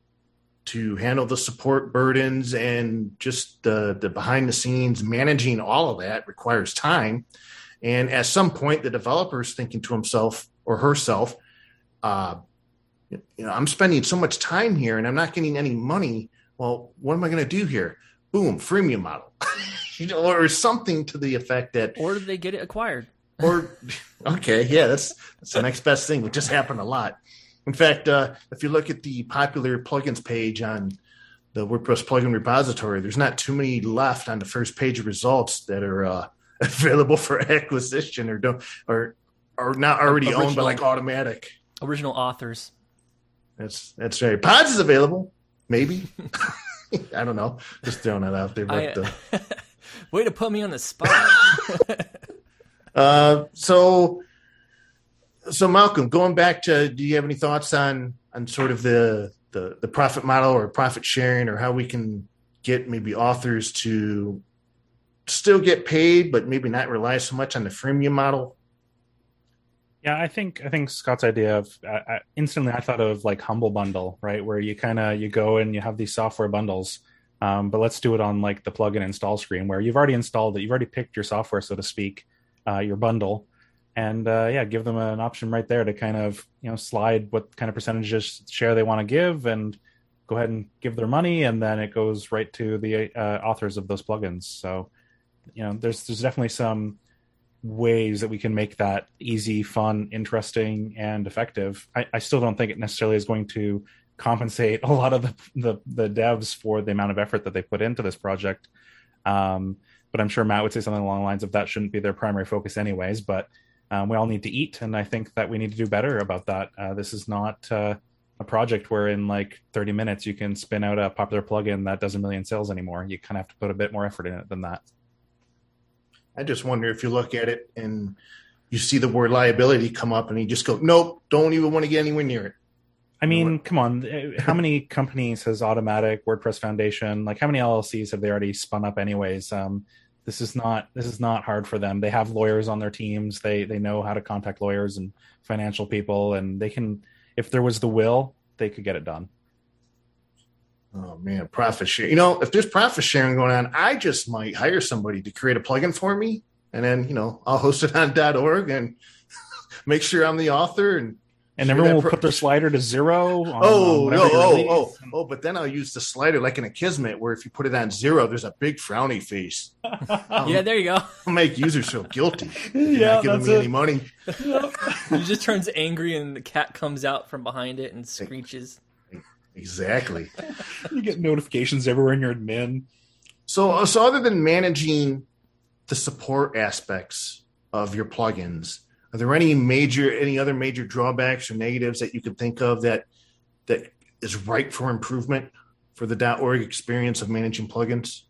to handle the support burdens and just the, the behind the scenes managing all of that requires time. And at some point, the developer is thinking to himself or herself, uh, you know, I'm spending so much time here and I'm not getting any money. Well, what am I going to do here? Boom, freemium model, you know, or something to the effect that, or did they get it acquired? Or, okay, yeah, that's that's the next best thing, which just happened a lot. In fact, uh, if you look at the popular plugins page on the WordPress plugin repository, there's not too many left on the first page of results that are uh, available for acquisition or don't or are not already original, owned by like Automatic. Original authors. That's that's right. Pods is available, maybe. I don't know. Just throwing that out there. But, I, uh, way to put me on the spot. uh, so. So Malcolm, going back to, do you have any thoughts on on sort of the, the the profit model or profit sharing, or how we can get maybe authors to still get paid, but maybe not rely so much on the freemium model? Yeah, I think I think Scott's idea of uh, I, instantly I thought of like Humble Bundle, right, where you kind of you go and you have these software bundles, um, but let's do it on like the plugin install screen where you've already installed it, you've already picked your software, so to speak, uh, your bundle. And uh, yeah, give them an option right there to kind of, you know, slide what kind of percentages share they want to give, and go ahead and give their money, and then it goes right to the uh, authors of those plugins. So, you know, there's there's definitely some ways that we can make that easy, fun, interesting, and effective. I, I still don't think it necessarily is going to compensate a lot of the the, the devs for the amount of effort that they put into this project. Um, but I'm sure Matt would say something along the lines of that shouldn't be their primary focus anyways. But Um, we all need to eat, and I think that we need to do better about that. Uh, this is not uh, a project where in like thirty minutes you can spin out a popular plugin that does a million sales anymore. You kind of have to put a bit more effort in it than that. I just wonder if you look at it and you see the word liability come up and you just go, nope, don't even want to get anywhere near it. I mean, come on. How many companies has Automatic, WordPress Foundation, like how many L L Cs have they already spun up anyways? Um, This is not this is not hard for them. They have lawyers on their teams. They they know how to contact lawyers and financial people, and they can, if there was the will, they could get it done. Oh man, profit share. You know, if there's profit sharing going on, I just might hire somebody to create a plugin for me, and then, you know, I'll host it on .org and make sure I'm the author, and and everyone will pro- put their slider to zero. On, oh, on oh, oh, oh, oh! But then I'll use the slider like in a Kismet, where if you put it on zero, there's a big frowny face. Um, yeah, there you go. I'll make users feel guilty. You're yeah, not giving me it. any money. He just turns angry, and the cat comes out from behind it and screeches. Exactly. You get notifications everywhere in your admin. So, so other than managing the support aspects of your plugins, are there any major, any other major drawbacks or negatives that you can think of that that is ripe for improvement for the .org experience of managing plugins?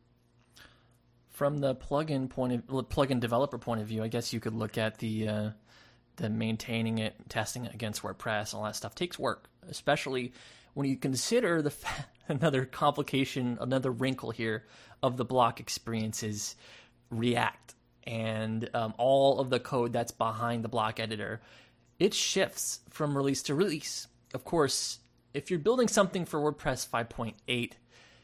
From the plugin point of plugin developer point of view, I guess you could look at the uh, the maintaining it, testing it against WordPress, all that stuff takes work, especially when you consider the fa- another complication, another wrinkle here of the block experience is React. And um, all of the code that's behind the block editor, it shifts from release to release. Of course, if you're building something for WordPress five point eight,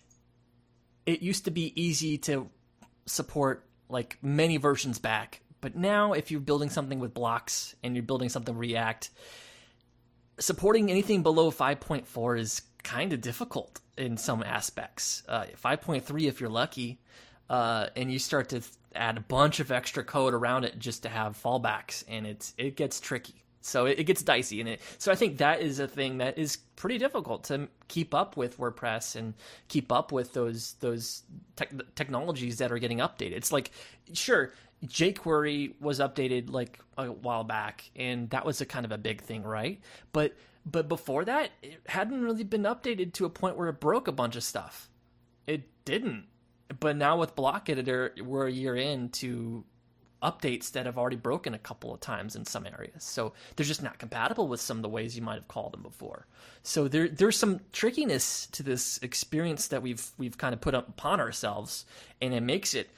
it used to be easy to support like many versions back. But now if you're building something with blocks and you're building something React, supporting anything below five point four is kind of difficult in some aspects. Uh, five point three, if you're lucky, uh, and you start to add a bunch of extra code around it just to have fallbacks, and it's it gets tricky. So it, it gets dicey, and it. So I think that is a thing that is pretty difficult to keep up with WordPress and keep up with those those te- technologies that are getting updated. It's like, sure, jQuery was updated like a while back, and that was a kind of a big thing, right? But but before that, it hadn't really been updated to a point where it broke a bunch of stuff. It didn't. But now with Block Editor, we're a year into updates that have already broken a couple of times in some areas. So they're just not compatible with some of the ways you might have called them before. So there there's some trickiness to this experience that we've we've kind of put up upon ourselves, and it makes it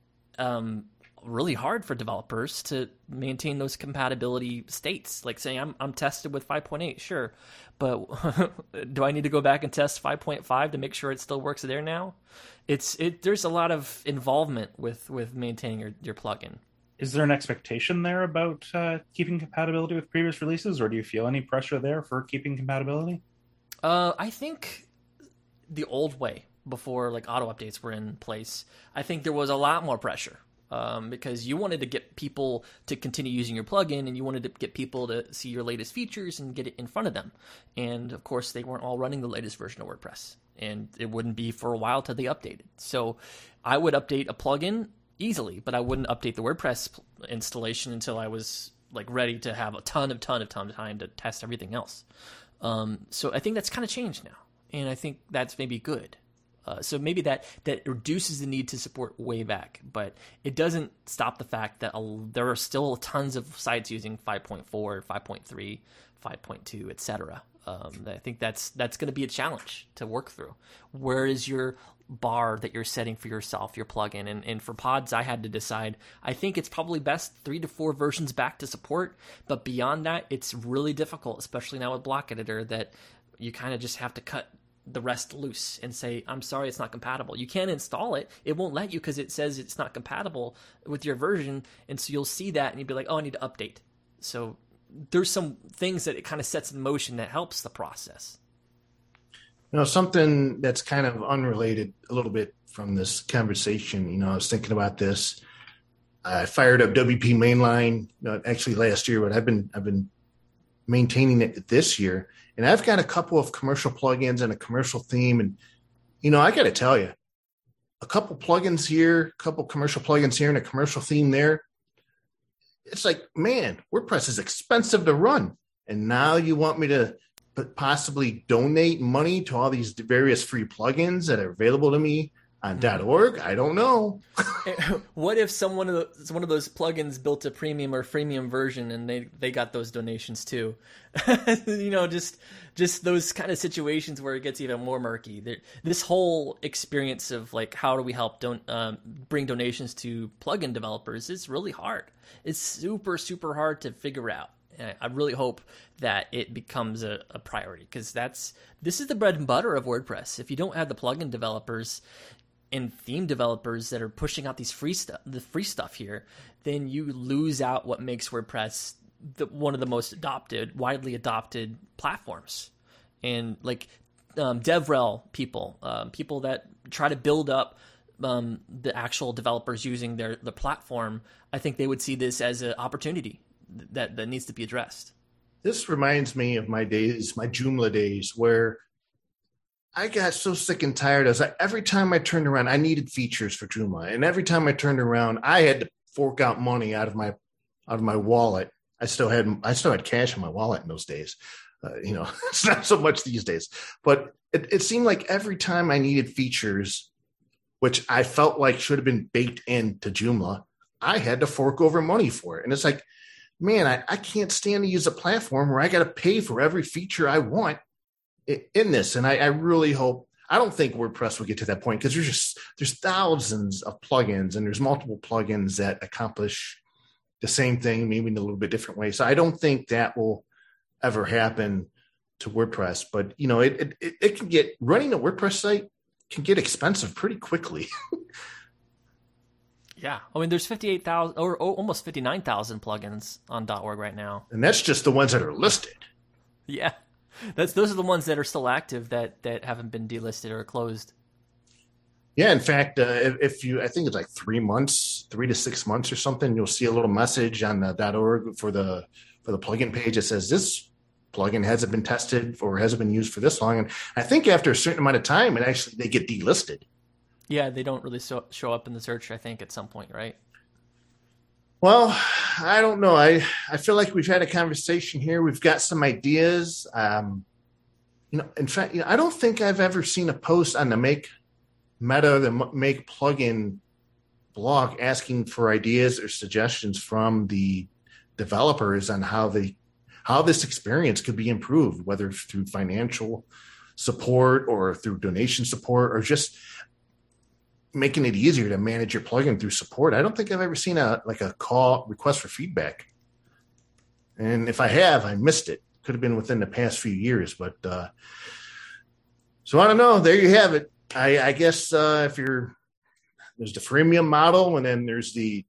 um, really hard for developers to maintain those compatibility states. Like saying, I'm I'm tested with five point eight, sure, but do I need to go back and test five point five to make sure it still works there now? It's it. There's a lot of involvement with, with maintaining your, your plugin. Is there an expectation there about uh, keeping compatibility with previous releases, or do you feel any pressure there for keeping compatibility? Uh, I think the old way, before like auto updates were in place, I think there was a lot more pressure. Um, because you wanted to get people to continue using your plugin, and you wanted to get people to see your latest features and get it in front of them. And of course, they weren't all running the latest version of WordPress, and it wouldn't be for a while till they updated. So I would update a plugin easily, but I wouldn't update the WordPress installation until I was like ready to have a ton of ton of ton of time to test everything else. Um, so I think that's kind of changed now, and I think that's maybe good. Uh, so maybe that, that reduces the need to support way back, but it doesn't stop the fact that a, there are still tons of sites using five point four, five point three, five point two, et cetera. Um, I think that's that's going to be a challenge to work through. Where is your bar that you're setting for yourself, your plugin? And, and for pods, I had to decide, I think it's probably best three to four versions back to support, but beyond that, it's really difficult, especially now with Block Editor, that you kind of just have to cut the rest loose and say, I'm sorry, it's not compatible. You can't install it. It won't let you because it says it's not compatible with your version. And so you'll see that and you'll be like, oh, I need to update. So there's some things that it kind of sets in motion that helps the process. You know, something that's kind of unrelated a little bit from this conversation, you know, I was thinking about this. I fired up W P Mainline, uh, actually last year, but I've been, I've been maintaining it this year. And I've got a couple of commercial plugins and a commercial theme. And, you know, I got to tell you, a couple plugins here, a couple commercial plugins here, and a commercial theme there. It's like, man, WordPress is expensive to run. And now you want me to possibly donate money to all these various free plugins that are available to me On .org, I don't know. What if someone of the, one of those plugins built a premium or freemium version and they, they got those donations too? You know, just just those kind of situations where it gets even more murky. There, this whole experience of like how do we help don't um, bring donations to plugin developers is really hard. It's super super hard to figure out. And I really hope that it becomes a, a priority because that's this is the bread and butter of WordPress. If you don't have the plugin developers and theme developers that are pushing out these free stuff, the free stuff here, then you lose out what makes WordPress the, one of the most adopted, widely adopted platforms. And like um, DevRel people, um, people that try to build up um, the actual developers using their the platform, I think they would see this as an opportunity that that needs to be addressed. This reminds me of my days, my Joomla days, where I got so sick and tired. I was like, every time I turned around, I needed features for Joomla, and every time I turned around, I had to fork out money out of my out of my wallet. I still had I still had cash in my wallet in those days. Uh, you know, it's not so much these days, but it, it seemed like every time I needed features, which I felt like should have been baked into Joomla, I had to fork over money for it, and it's like, man, I, I can't stand to use a platform where I got to pay for every feature I want in this. And I, I really hope, I don't think WordPress will get to that point because there's just, there's thousands of plugins and there's multiple plugins that accomplish the same thing, maybe in a little bit different way. So I don't think that will ever happen to WordPress, but you know, it, it, it can get, running a WordPress site can get expensive pretty quickly. Yeah, I mean, there's fifty-eight thousand or, or almost fifty-nine thousand plugins on .org right now, and that's just the ones that are listed. Yeah, that's those are the ones that are still active that that haven't been delisted or closed. Yeah, in fact, uh, if, if you, I think it's like three months, three to six months or something, you'll see a little message on the .org for the for the plugin page that says this plugin hasn't been tested or hasn't been used for this long. And I think after a certain amount of time, it actually they get delisted. Yeah, they don't really so, show up in the search, I think, at some point, right? Well, I don't know. I, I feel like we've had a conversation here. We've got some ideas. Um, you know, in fact, you know, I don't think I've ever seen a post on the Make Meta, the Make plugin blog asking for ideas or suggestions from the developers on how they how this experience could be improved, whether through financial support or through donation support or just making it easier to manage your plugin through support. I don't think I've ever seen a like a call request for feedback. And if I have, I missed it. Could have been within the past few years, but uh, so I don't know. There you have it. I, I guess uh, if you're there's the freemium model, and then there's the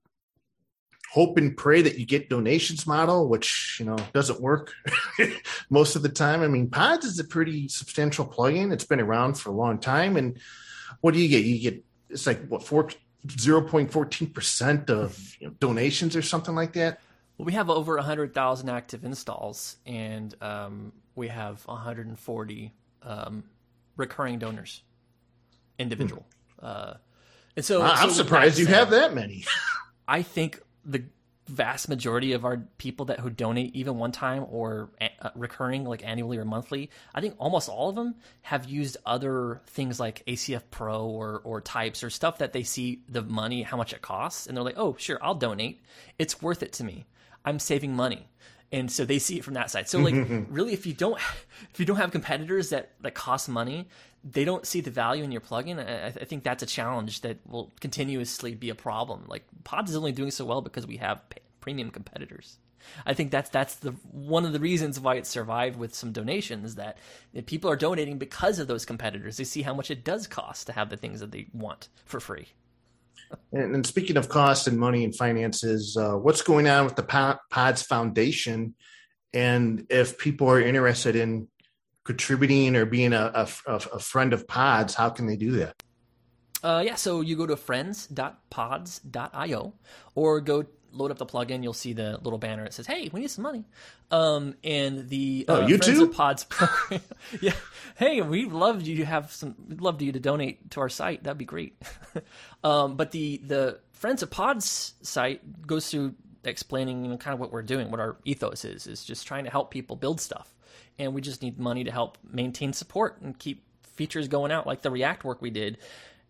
hope and pray that you get donations model, which you know doesn't work most of the time. I mean, Pods is a pretty substantial plugin. It's been around for a long time, and what do you get? You get it's like what four zero point fourteen percent of you know, donations or something like that. Well, we have over a hundred thousand active installs, and um, we have one hundred forty um, recurring donors, individual. Hmm. Uh, and so, I'm so surprised you said, have that many. I think the vast majority of our people that who donate even one time or uh, recurring like annually or monthly, I think almost all of them have used other things like A C F Pro or or types or stuff that they see the money, how much it costs. And they're like, oh, sure, I'll donate. It's worth it to me. I'm saving money. And so they see it from that side. So like really, if you don't, if you don't have competitors that, that cost money, they don't see the value in your plugin. I, I think that's a challenge that will continuously be a problem. Like Pods is only doing so well because we have pay, premium competitors. I think that's that's the one of the reasons why it survived with some donations, that people are donating because of those competitors. They see how much it does cost to have the things that they want for free. And, and speaking of cost and money and finances, uh, what's going on with the Pods Foundation? And if people are interested in contributing or being a, a, a friend of Pods, how can they do that? Uh, yeah, so you go to friends dot pods dot io or go load up the plugin. You'll see the little banner that says, hey, we need some money. Um, and the uh, oh, you Friends too? of Pods program. Yeah. Hey, we'd love you to have some, we'd love you to donate to our site. That'd be great. um, but the, the Friends of Pods site goes through explaining, you know, kind of what we're doing, what our ethos is, is just trying to help people build stuff. And we just need money to help maintain support and keep features going out, like the React work we did.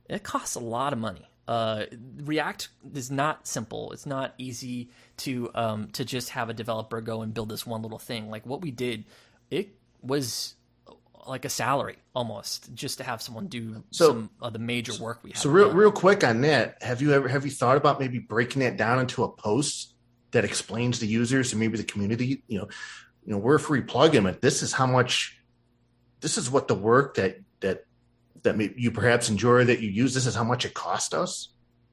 It costs a lot of money. Uh, React is not simple. It's not easy to um, to just have a developer go and build this one little thing. Like what we did, it was like a salary almost just to have someone do so, some of the major work we had. So real, done. real quick on that, have you ever have you thought about maybe breaking that down into a post that explains to users and maybe the community, you know, you know, we're a free plugin, but this is how much, this is what the work that that that may, you perhaps enjoy that you use. This is how much it cost us.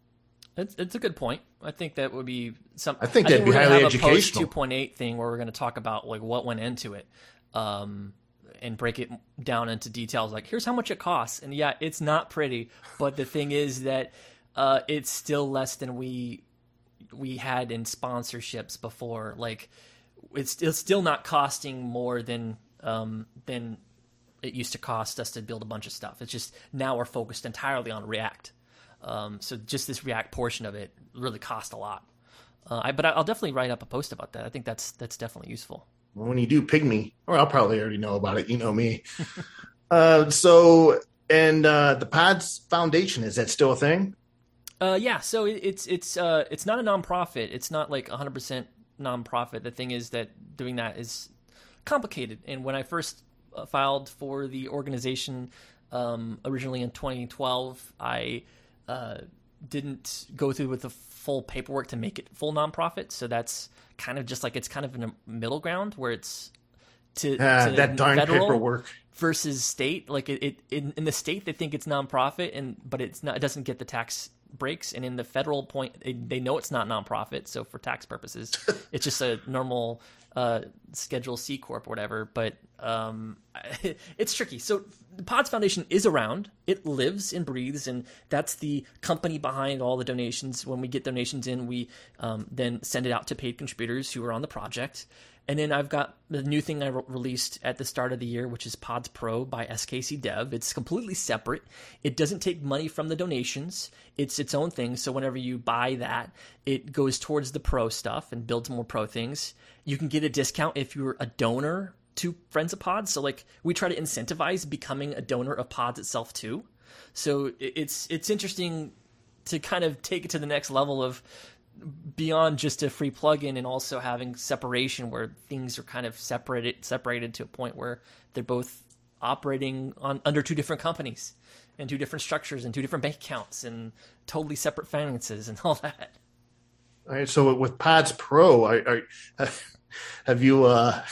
It's, it's a good point. I think that would be some. I think that'd I think be we're highly have educational. A post two point eight thing where we're going to talk about like what went into it, um, and break it down into details. Like here's how much it costs, and yeah, it's not pretty. But the thing is that uh, it's still less than we we had in sponsorships before. Like it's, it's still not costing more than um, than it used to cost us to build a bunch of stuff. It's just now we're focused entirely on React. Um, so just this React portion of it really cost a lot. Uh, I, but I'll definitely write up a post about that. I think that's that's definitely useful. Well, when you do Pygmy, or I'll probably already know about it. You know me. uh, so, and uh, the Pods Foundation, is that still a thing? Uh, yeah. So it, it's it's uh, it's not a nonprofit. It's not like one hundred percent nonprofit. The thing is that doing that is complicated. And when I first uh, filed for the organization um, originally in twenty twelve, I uh, didn't go through with the full paperwork to make it full nonprofit. So that's kind of just like it's kind of in a middle ground where it's to, uh, to that darn federal paperwork versus state. Like it, it in, in the state they think it's nonprofit, and but it's not. It doesn't get the tax breaks, and in the federal point they, they know it's not nonprofit. So for tax purposes, it's just a normal uh, Schedule C corp or whatever. But um, it's tricky. So the Pods Foundation is around. It lives and breathes, and that's the company behind all the donations. When we get donations in, we um, then send it out to paid contributors who are on the project. And then I've got the new thing I re- released at the start of the year, which is Pods Pro by S K C Dev. It's completely separate. It doesn't take money from the donations. It's its own thing. So whenever you buy that, it goes towards the pro stuff and builds more pro things. You can get a discount if you're a donor to Friends of Pods. So like we try to incentivize becoming a donor of Pods itself too. So it's it's interesting to kind of take it to the next level of beyond just a free plugin, and also having separation where things are kind of separated separated to a point where they're both operating on under two different companies and two different structures and two different bank accounts and totally separate finances and all that. All right, so with Pods Pro, are, are, have you? Uh,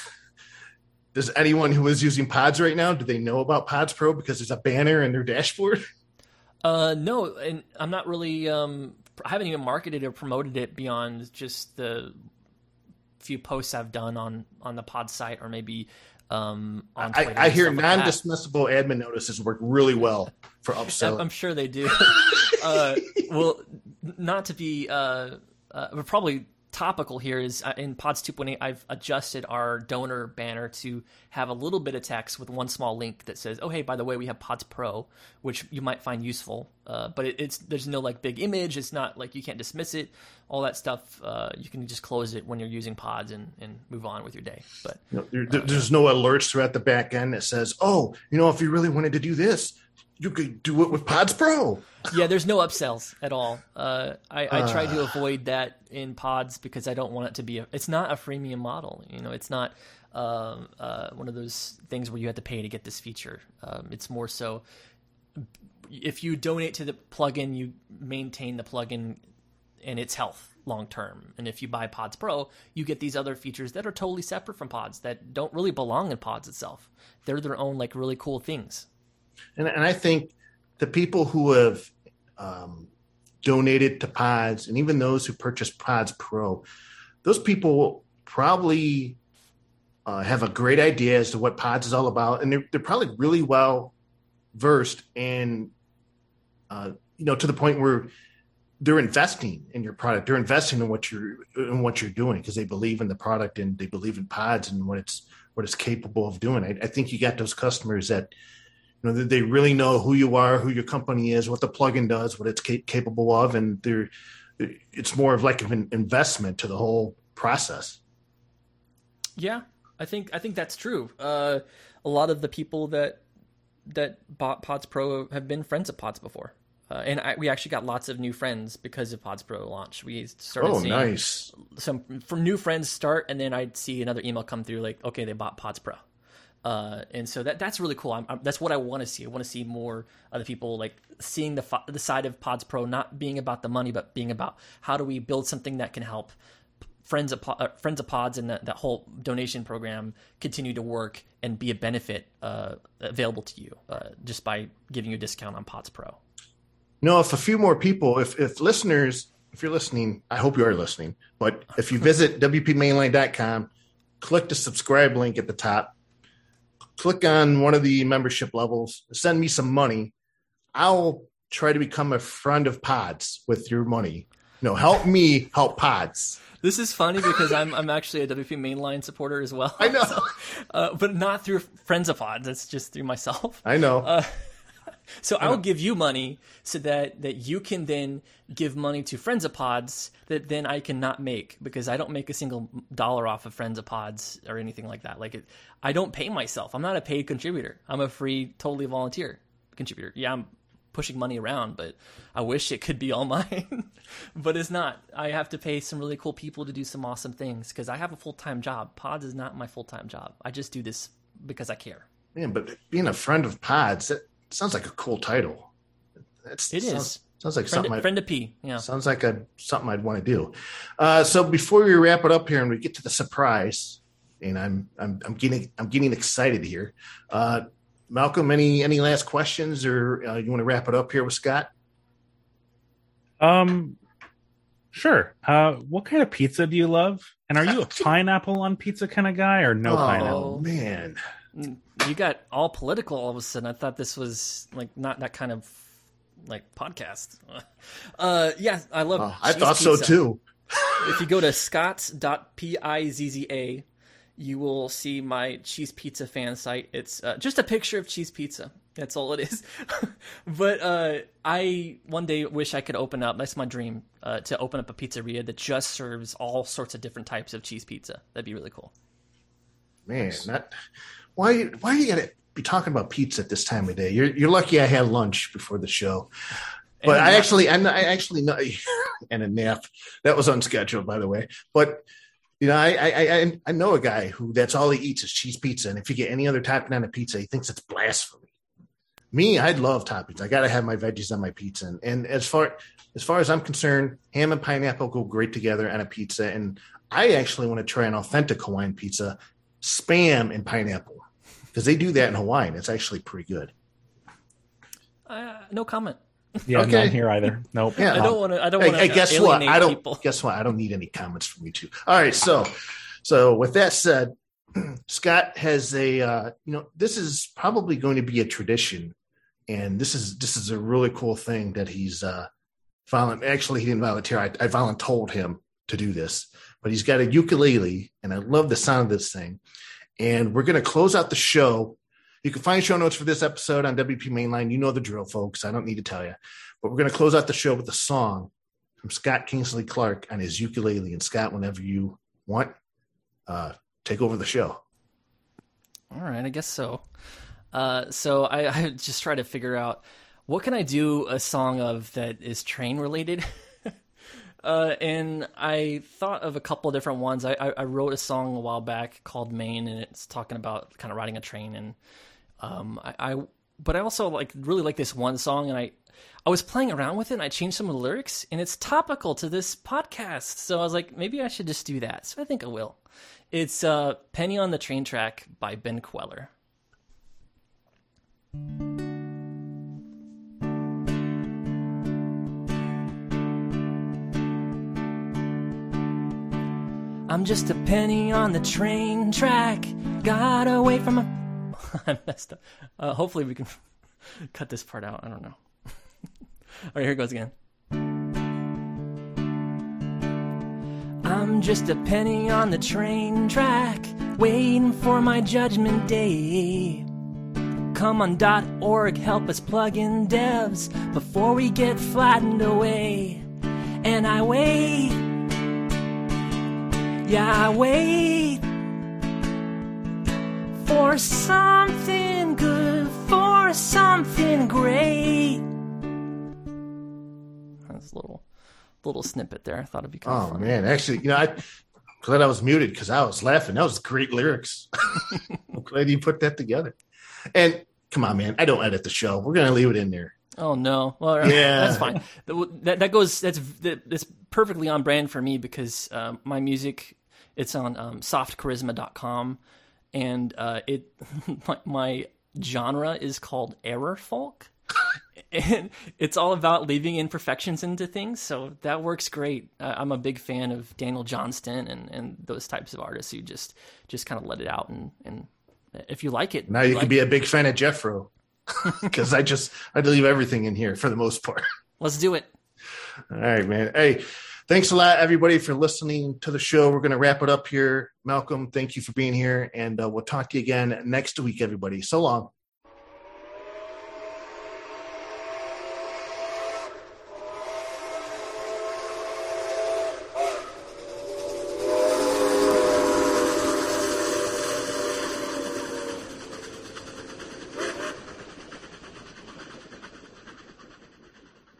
does anyone who is using Pods right now, do they know about Pods Pro because there's a banner in their dashboard? Uh, no, and I'm not really. Um, I haven't even marketed or promoted it beyond just the few posts I've done on on the Pod site, or maybe um, on Twitter. I, I hear like non-dismissible that. admin notices work really well for upselling. I'm sure they do. uh, well, not to be uh, uh, probably topical here is uh, in Pods two point eight, I've adjusted our donor banner to have a little bit of text with one small link that says, "Oh, hey, by the way, we have Pods Pro," which you might find useful. Uh, but it, it's there's no like big image. It's not like you can't dismiss it. All that stuff, uh, you can just close it when you're using Pods and, and move on with your day. But no, there, there's no alerts throughout the back end that says, "Oh, you know, if you really wanted to do this, you could do it with Pods Pro." Yeah, there's no upsells at all. Uh, I, I try to avoid that in Pods because I don't want it to be a. It's not a freemium model. You know, it's not um, uh, one of those things where you have to pay to get this feature. Um, it's more so if you donate to the plugin, you maintain the plugin and its health long term. And if you buy Pods Pro, you get these other features that are totally separate from Pods that don't really belong in Pods itself. They're their own like really cool things. And, and I think the people who have um, donated to Pods, and even those who purchased Pods Pro, those people probably uh, have a great idea as to what Pods is all about, and they're, they're probably really well versed in, uh, you know, to the point where they're investing in your product. They're investing in what you're in what you're doing because they believe in the product and they believe in Pods and what it's what it's capable of doing. I, I think you got those customers that. You know, they really know who you are, who your company is, what the plugin does, what it's ca- capable of, and they're, it's more of like an investment to the whole process. Yeah, I think I think that's true. Uh, a lot of the people that that bought Pods Pro have been friends of Pods before. Uh, and I, we actually got lots of new friends because of Pods Pro launch. We started Oh, seeing nice. some from new friends start, and then I'd see another email come through like, okay, they bought Pods Pro. Uh, and so that that's really cool. I'm, I'm, that's what I want to see. I want to see more other people like seeing the the side of Pods Pro, not being about the money, but being about how do we build something that can help friends of uh, friends of Pods and that, that whole donation program continue to work and be a benefit uh, available to you uh, just by giving you a discount on Pods Pro. No, if a few more people, if if listeners, if you're listening, I hope you are listening. But if you visit W P mainline dot com, click the subscribe link at the top. Click on one of the membership levels, send me some money. I'll try to become a friend of Pods with your money. No, help me help Pods. This is funny because I'm I'm actually a W P Mainline supporter as well. I know. So, uh, but not through Friends of Pods. It's just through myself. I know. Uh, so I'll give you money so that, that you can then give money to Friends of Pods that then I cannot make because I don't make a single dollar off of Friends of Pods or anything like that. Like it, I don't pay myself. I'm not a paid contributor. I'm a free, totally volunteer contributor. Yeah, I'm pushing money around, but I wish it could be all mine, but it's not. I have to pay some really cool people to do some awesome things because I have a full-time job. Pods is not my full-time job. I just do this because I care. Man, but being a friend of Pods, that sounds like a cool title. It's, It sounds, is. Sounds like Friend, something. I'd, friend of P. Yeah. Sounds like a something I'd want to do. Uh, so before we wrap it up here and we get to the surprise, and I'm I'm I'm getting I'm getting excited here. Uh, Malcolm, any any last questions, or uh, you want to wrap it up here with Scott? Um, sure. Uh, what kind of pizza do you love? And are you a pineapple on pizza kind of guy, or no oh, pineapple? Man, You got all political all of a sudden. I thought this was like not that kind of like podcast. Uh, yeah, I love. oh, I cheese thought so pizza. too. If you go to scotts dot pizza, you will see my cheese pizza fan site. It's uh, just a picture of cheese pizza. That's all it is. But uh, I one day wish I could open up. That's my dream uh, to open up a pizzeria that just serves all sorts of different types of cheese pizza. That'd be really cool. Man, that why why you gotta be talking about pizza at this time of day? You're you're lucky I had lunch before the show. But And I nap. actually, I, I actually know, and a nap that was unscheduled, by the way. But you know, I, I, I, I know a guy who that's all he eats is cheese pizza, and if you get any other topping on a pizza, he thinks it's blasphemy. Me, I love toppings. I got to have my veggies on my pizza, and, and as far as far as I'm concerned, ham and pineapple go great together on a pizza. And I actually want to try an authentic Hawaiian pizza, spam and pineapple, because they do that in Hawaii. And it's actually pretty good. Uh, no comment. Yeah, Okay. not here either. Nope. Yeah. I don't want to. I don't Hey, want hey, to guess what? alienate I don't. people. Guess what? I don't need any comments from you two. All right, so, so with that said, Scott has a. Uh, you know, this is probably going to be a tradition, and this is this is a really cool thing that he's. Uh, volun- Actually, he didn't volunteer. I, I voluntold him to do this, but he's got a ukulele, and I love the sound of this thing. And we're going to close out the show. You can find show notes for this episode on W P Mainline. You know the drill, folks. I don't need to tell you. But we're going to close out the show with a song from Scott Kingsley Clark on his ukulele. And Scott, whenever you want, uh, take over the show. All right, I guess so. Uh, so I, I just try to figure out what can I do a song of that is train related. uh, and I thought of a couple of different ones. I, I, I wrote a song a while back called Maine, and it's talking about kind of riding a train. And um, I, I but I also like really like this one song, and I I was playing around with it, and I changed some of the lyrics, and it's topical to this podcast. So I was like, maybe I should just do that. So I think I will. It's uh, Penny on the Train Track by Ben Queller. I'm just a penny on the train track, got away from a... I messed up. Uh, hopefully we can cut this part out. I don't know. All right, here it goes again. I'm just a penny on the train track, waiting for my judgment day. Come on dot org, help us plug in devs before we get flattened away. And I wait, yeah, I wait for something good, for something great. was a little little snippet there. I thought it'd be kind Oh of fun. man, actually, you know, I glad I was muted because I was laughing. That was great lyrics. I'm glad you put that together. And come on, man, I don't edit the show. We're gonna leave it in there. Oh no, well, Yeah. that's fine. That that goes. That's that's perfectly on brand for me because um, my music, it's on um, soft charisma dot com, and uh, it my, my genre is called error folk. And it's all about leaving imperfections into things, so that works great. Uh, I'm a big fan of Daniel Johnston and, and those types of artists who just just kind of let it out, and, and if you like it, Now you like can be it. a big fan of Jeffro because I just I leave everything in here for the most part. Let's do it. All right, man. Hey, thanks a lot, everybody, for listening to the show. We're going to wrap it up here. Malcolm, thank you for being here, and uh, we'll talk to you again next week, everybody. So long.